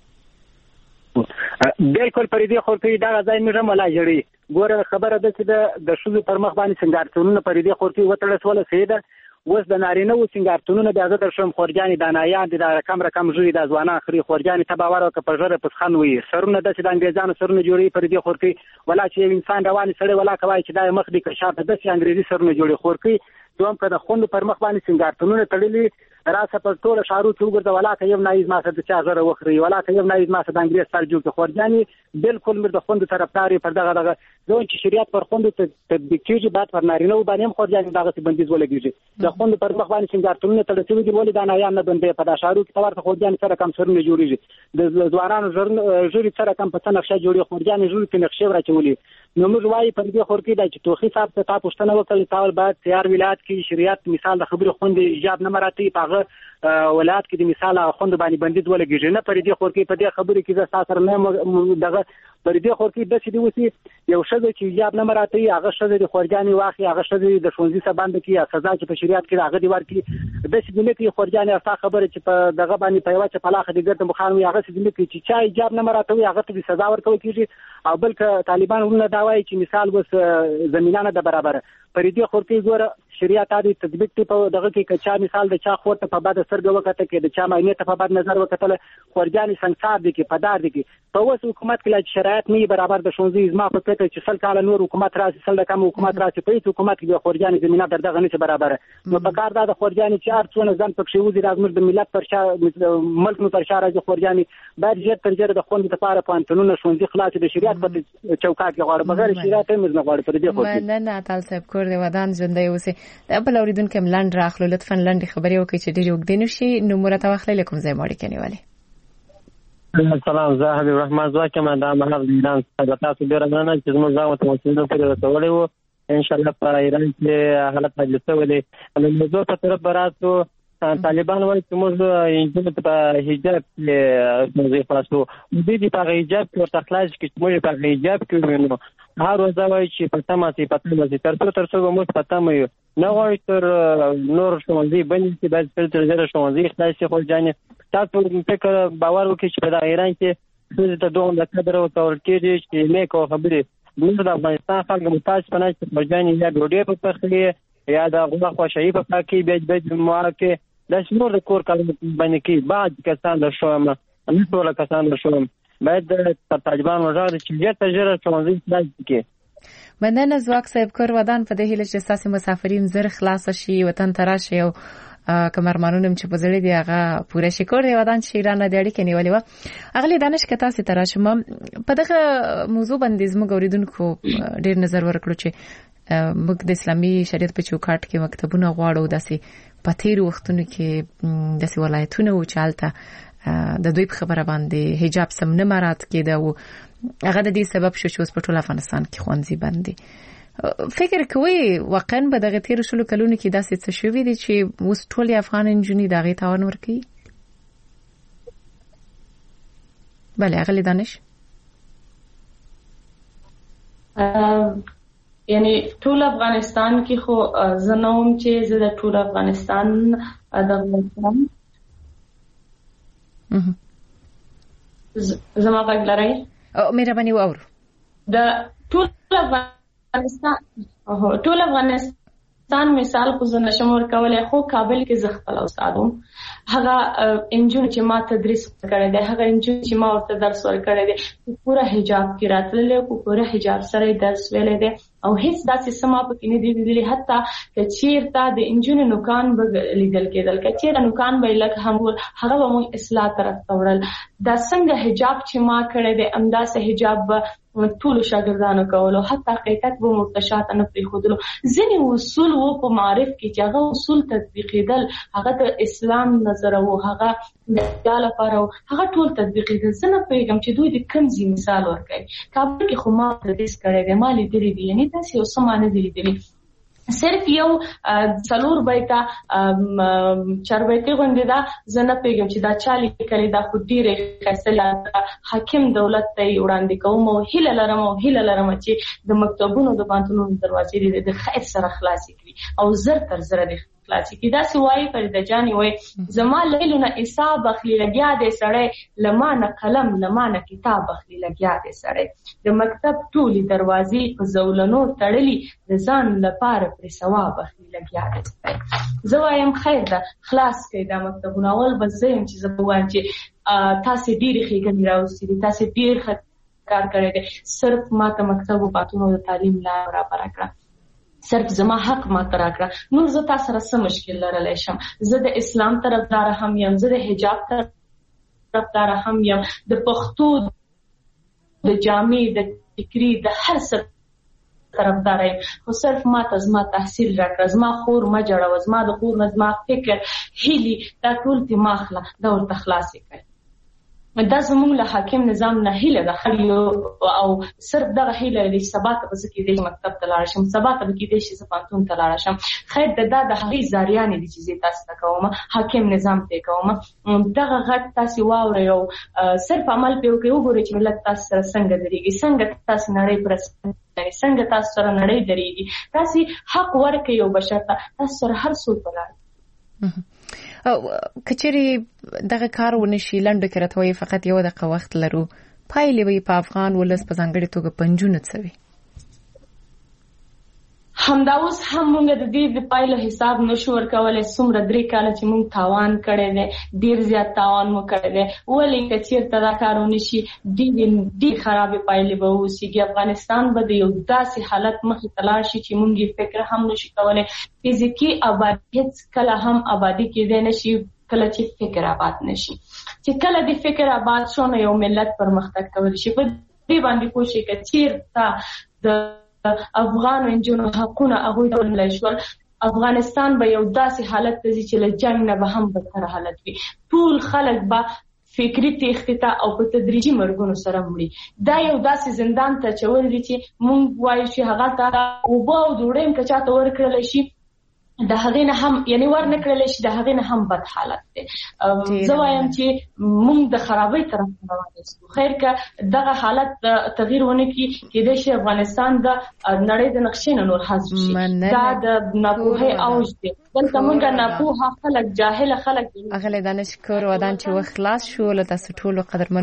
J: بالکل پر دې خو ته دا ځای مې رملا جوړي ګوره خبره ده چې د شوزو پر مخ باندې څنګه پر دې خو ته وتړل سواله سیده وس د نارینه و سنگارتونونه د ازادر شوم خورجاني د نایان د رقم رقم جوړي د ځوانان خري خورجاني تباور او کپژره پسخن وي سرونه د انګريزانو سرونه جوړي پر دې خورکي ولا چې انسان رواني سړی ولا کوي چې د مخ دي کشاف د انګريزي سرونه جوړي خورکي دوم په خوند پر مخ باندې سنگارتونونه تړلي راسه پر ټول شارو چې وګرځه ولا که یو نایز ما سره چې هغه وخري ولا که یو نایز ما سره د انګريز سره جوړ خورجاني بالکل مر د خوند طرفداري پر دغه دغه دوی چې شریعت پر خوند تطبیق کیږي بعد پر نارینه و باندې خورجاني دغه څه بندیز ولګیږي د خوند پر مخ باندې سنگارتونونه تړلي دي ولې د نایان نه بندې په داشارو کې تورته خورجاني سره کم سرونه جوړیږي د ځوانانو جوړي سره کم په نقشه جوړي خورجاني جوړي په نقشه راچولي نو موږ وايي پر دې خور کې د توخي صاحب ته تاسو پوښتنه وکړئ تاسو باید تیار ولایت کې شریعت مثال د خبرو خوند ایجاب نه مراتي په هغه ولایت کې د مثال خوند باندې بندیز ولګیږي نه پرې دی خورکی په دې خبرې کې زه تاسو نه دغه پرې دی خورکی د سې دی وسی یو شذ چې حجاب نه مراتي هغه شذ د خورجاني واخی هغه شذ د ښوونځي سباند کې سزا چې په شریعت کې هغه دی ورکی د سې دی کې خورجاني اسا خبره چې په دغه باندې په یوه چې پلاخه د ګرد مخانوي هغه سې دی کې چې چا حجاب نه مراتي هغه ته سزا ورکول کیږي او بلکې طالبان ورونه دا وایي چې مثال وس زمينانه د برابر پرې دی خورکی ګوره شریعت عادي تطبیق ته په دغه کې کچا مثال د چا خورته په بد سرګ وکړه کې د چا ماینه ته په بد نظر وکړه خورجاني څنګه دي کې پدار دي کې په اوس حکومت کې شرایط نه برابر د ښوونځي زما په فکر چې سل کال نور حکومت راسي سل د کم حکومت راسي په هیڅ حکومت کې خورجاني زمينه در دغه نه برابر نو په کار دا د خورجاني چار څونه ځان پکې وځي راځم د ملت پر شا ملک نو پر شا راځي خورجاني باید جهت تر جهت د خوند لپاره پانتونونه ښوونځي خلاص د شریعت په چوکاټ کې غواړي بغیر شریعت هم نه غواړي پر دې خو
C: نه نه تعال صاحب کور دی ودان ژوندۍ اوسه د بل اوریدونکو ملند راخلو لطفا لاندې خبرې وکړئ چې ډېر وګدین شي نو مرته واخلې لکم زې ماړي کنيواله
K: السلام زه حبیب الرحمن زواکم دا مهار د ایران څخه تاسو ډیر مننه چې زموږ ځای ته وسیله پرې رسولې وو ان شاء الله په ایران کې حالت مجلس ولې نو موضوع په طرف براتو طالبان وایي چې موږ انجن په حجاب کې موضوع خلاصو دې په حجاب کې ورته خلاص کې موږ په حجاب کې وینو هر ورځ وایي چې په تمه سي په تمه سي تر څو تر څو موږ په تمه یو نه وایي تر نور ښوونځي باندې چې باید تر تر زره ښوونځي خلاص خو ځانې تاسو فکر باور وکړئ چې په ایران کې څه ته دوه د قدر او تور کې چې نه کو خبرې موږ د افغانستان خلک متاسف نه چې مرجاني یا ډوډۍ په پخلي یا د غوښه خوشايي په پاکي به به موارکه د شنو د کور کار باندې کې بعد کسان د شوم نه ټول کسان د شوم باید د طالبان وژغ چې یې تجربه ښوونځي خلاص کړي
C: مننه زواک صاحب کور ودان په دې هیله چې تاسو مسافرین زر خلاص شي وطن تراشي او کمرمانونم چې په ځړې دی هغه پوره شکر دی ودان چې ایران د اړیکې نیولې و اغلی دانش کتا سي تراشم په دغه موضوع باندې زموږ اوریدونکو ډیر نظر ورکړو چې موږ د اسلامي شریعت په چوکاټ کې مکتبونه غواړو داسې په تیر وختونو کې داسې ولایتونه او چالتہ د دوی په خبره باندې حجاب سم نه مراد کېده او هغه د دې سبب شو چې اوس په ټول افغانستان کې خوندزي باندې فکر کوي واقعا به دغه تیر شلو کلونو کې داسې څه شوی دي چې اوس ټول افغان انجونی دغه تاوان ورکي بله اغلی دانش
D: یعنی ټول افغانستان کې خو زنوم چې زه د ټول افغانستان د افغانستان زما غږ لرئ
C: او مهرباني واورو
D: د ټول افغانستان او ټول افغانستان مثال خو زه نشم ورکولای خو کابل کې زه خپل استادوم هغه انجون چې ما تدریس کړی دی هغه انجون چې ما ورته درس ورکړی دی پورا حجاب کې راتللی کو پورا حجاب سره درس ویلې دی او هیڅ داسې سما پکې نه دی لیدلی حتی چې چیرته د انجون نوکان به لیدل کېدل چې چیرته نوکان به لکه هم هغه به مو اصلاح طرف وړل دا څنګه حجاب چې ما کړی دی انداسه حجاب به ټول شاګردانو کولو حتی حقیقت به مرتشات نه پریخودلو ځینې اصول وو په معرف کې چې هغه اصول تطبیقېدل هغه د اسلام نظر او هغه د ډال لپاره هغه ټول تطبیقېدل زنه پیغام چې دوی د کمزې مثال ورکړي کابل کې خو ما تدریس کړی دی مالي دی دی یعنی تاسو یو سمانه دی دی صرف یو څلور بیته چار بیته غونډه دا زنه پیغام چې دا چالي کړي دا خو ډیره خاصه حاکم دولت ته وړاندې کوم او هیله لرم او هیله لرم چې د مکتبونو د بانتونو دروازې د خیر سره خلاص کړي او زر تر زر د خلاص کړي دا سوای فرید جانی وای زما لیلونه حساب اخلي لګیا دې سړی لمانه قلم لمانه کتاب اخلي لګیا دې سړی د مکتب ټولي دروازې په زولنو تړلي د ځان لپاره پر ثواب اخلي لګیا دې زوایم خیر ده خلاص کړي دا مکتبونه اول بس زم چې زبوان چې تاسو ډیر ښېګڼې راوستي تاسو ډیر کار کړی دی صرف ماته مکتب او باتونو د تعلیم لا برابر کړه صرف زما حق ما ترا کړه نو زه تاسو سره څه مشکل لرلی شم زه د اسلام طرفدار هم یم زه د حجاب طرفدار هم یم د پښتو د جامع د فکری د هر څه طرفدار یم خو صرف ما ته زما تحصیل راکړه زما خور ما جوړه زما د خور نه زما فکر هیلي دا ټول دماغ لا دا ورته خلاص کړي دا زموږ له حاکم نظام نه هیله ده او صرف دغه هیله لري چې سبا ته به زه کېدای شي مکتب ته لاړ شم، سبا ته به کېدای شي زه پوهنتون ته لاړ شم. خیر د دا د هغې زاریانې دي چې زه تاسو ته کوم، حاکم نظام ته کوم. دغه غږ تاسې واورئ او صرف عمل پرې وکړئ، وګورئ چې ملت تاسو سره څنګه درېږي، څنګه تاسې نړۍ پر څنګه تاسو سره نړۍ درېږي. تاسې حق ورکړئ یو بشر ته، تاسو سره هر څوک ولاړ.
C: کچېرې دغه کار ونشي، لنډو کې راته وایي فقط یو دقیقه وخت لرو، پایلې به یې په افغان ولس په ځانګړې توګه په نجونو څه وي؟
D: همدا اوس هم موږ د دې د پایلو حساب نشو ورکولی. څومره درې کاله چې موږ تاوان کړی دی، ډېر زیات تاوان مو کړی دی. ولې که چېرته دا کار ونشي ډېرې ډېرې خرابې پایلې به واوسېږي. افغانستان به د یو داسې حالت مخې ته لاړ شي چې موږ یې فکر هم نشو کولی. فزیکي آبادي هېڅ کله هم آبادي کېدی نشي کله چې فکر آباد نشي. چې کله د فکر آباد شو نو یو ملت پرمختګ کولی شي. په دې باندې پوه شئ که چېرته د افغان انجونو حقونه هغوی ته ورنکړل شول، افغانستان به یو داسې حالت ته ځي چې له جنګ نه به هم بدتر حالت وي. ټول خلک به فکري تېښتې ته او په تدریجي مرګونو سره مړي. دا یو داسې زندان ته اچول دي چې موږ وایو چې هغه ته اوبه او ډوډۍ هم که چاته ورکړلی شي د هغې نه هم یعنې ور نه کړلی شي د هغې نه هم بد حالت دی. زه وایم چې موږ د خرابۍ طرف ته روان یو. خیر که دغه حالت تغییر ونه کړي کېدای شي افغانستان د نړۍ د نقشې نه نور حذف شي. دا د ناپوهۍ اوج دی. دلته موږ ناپوهه خلک، جاهله خلک.
C: اغلې دانش کور ودان چې وخت خلاص شو، له تاسو ټولو قدرمن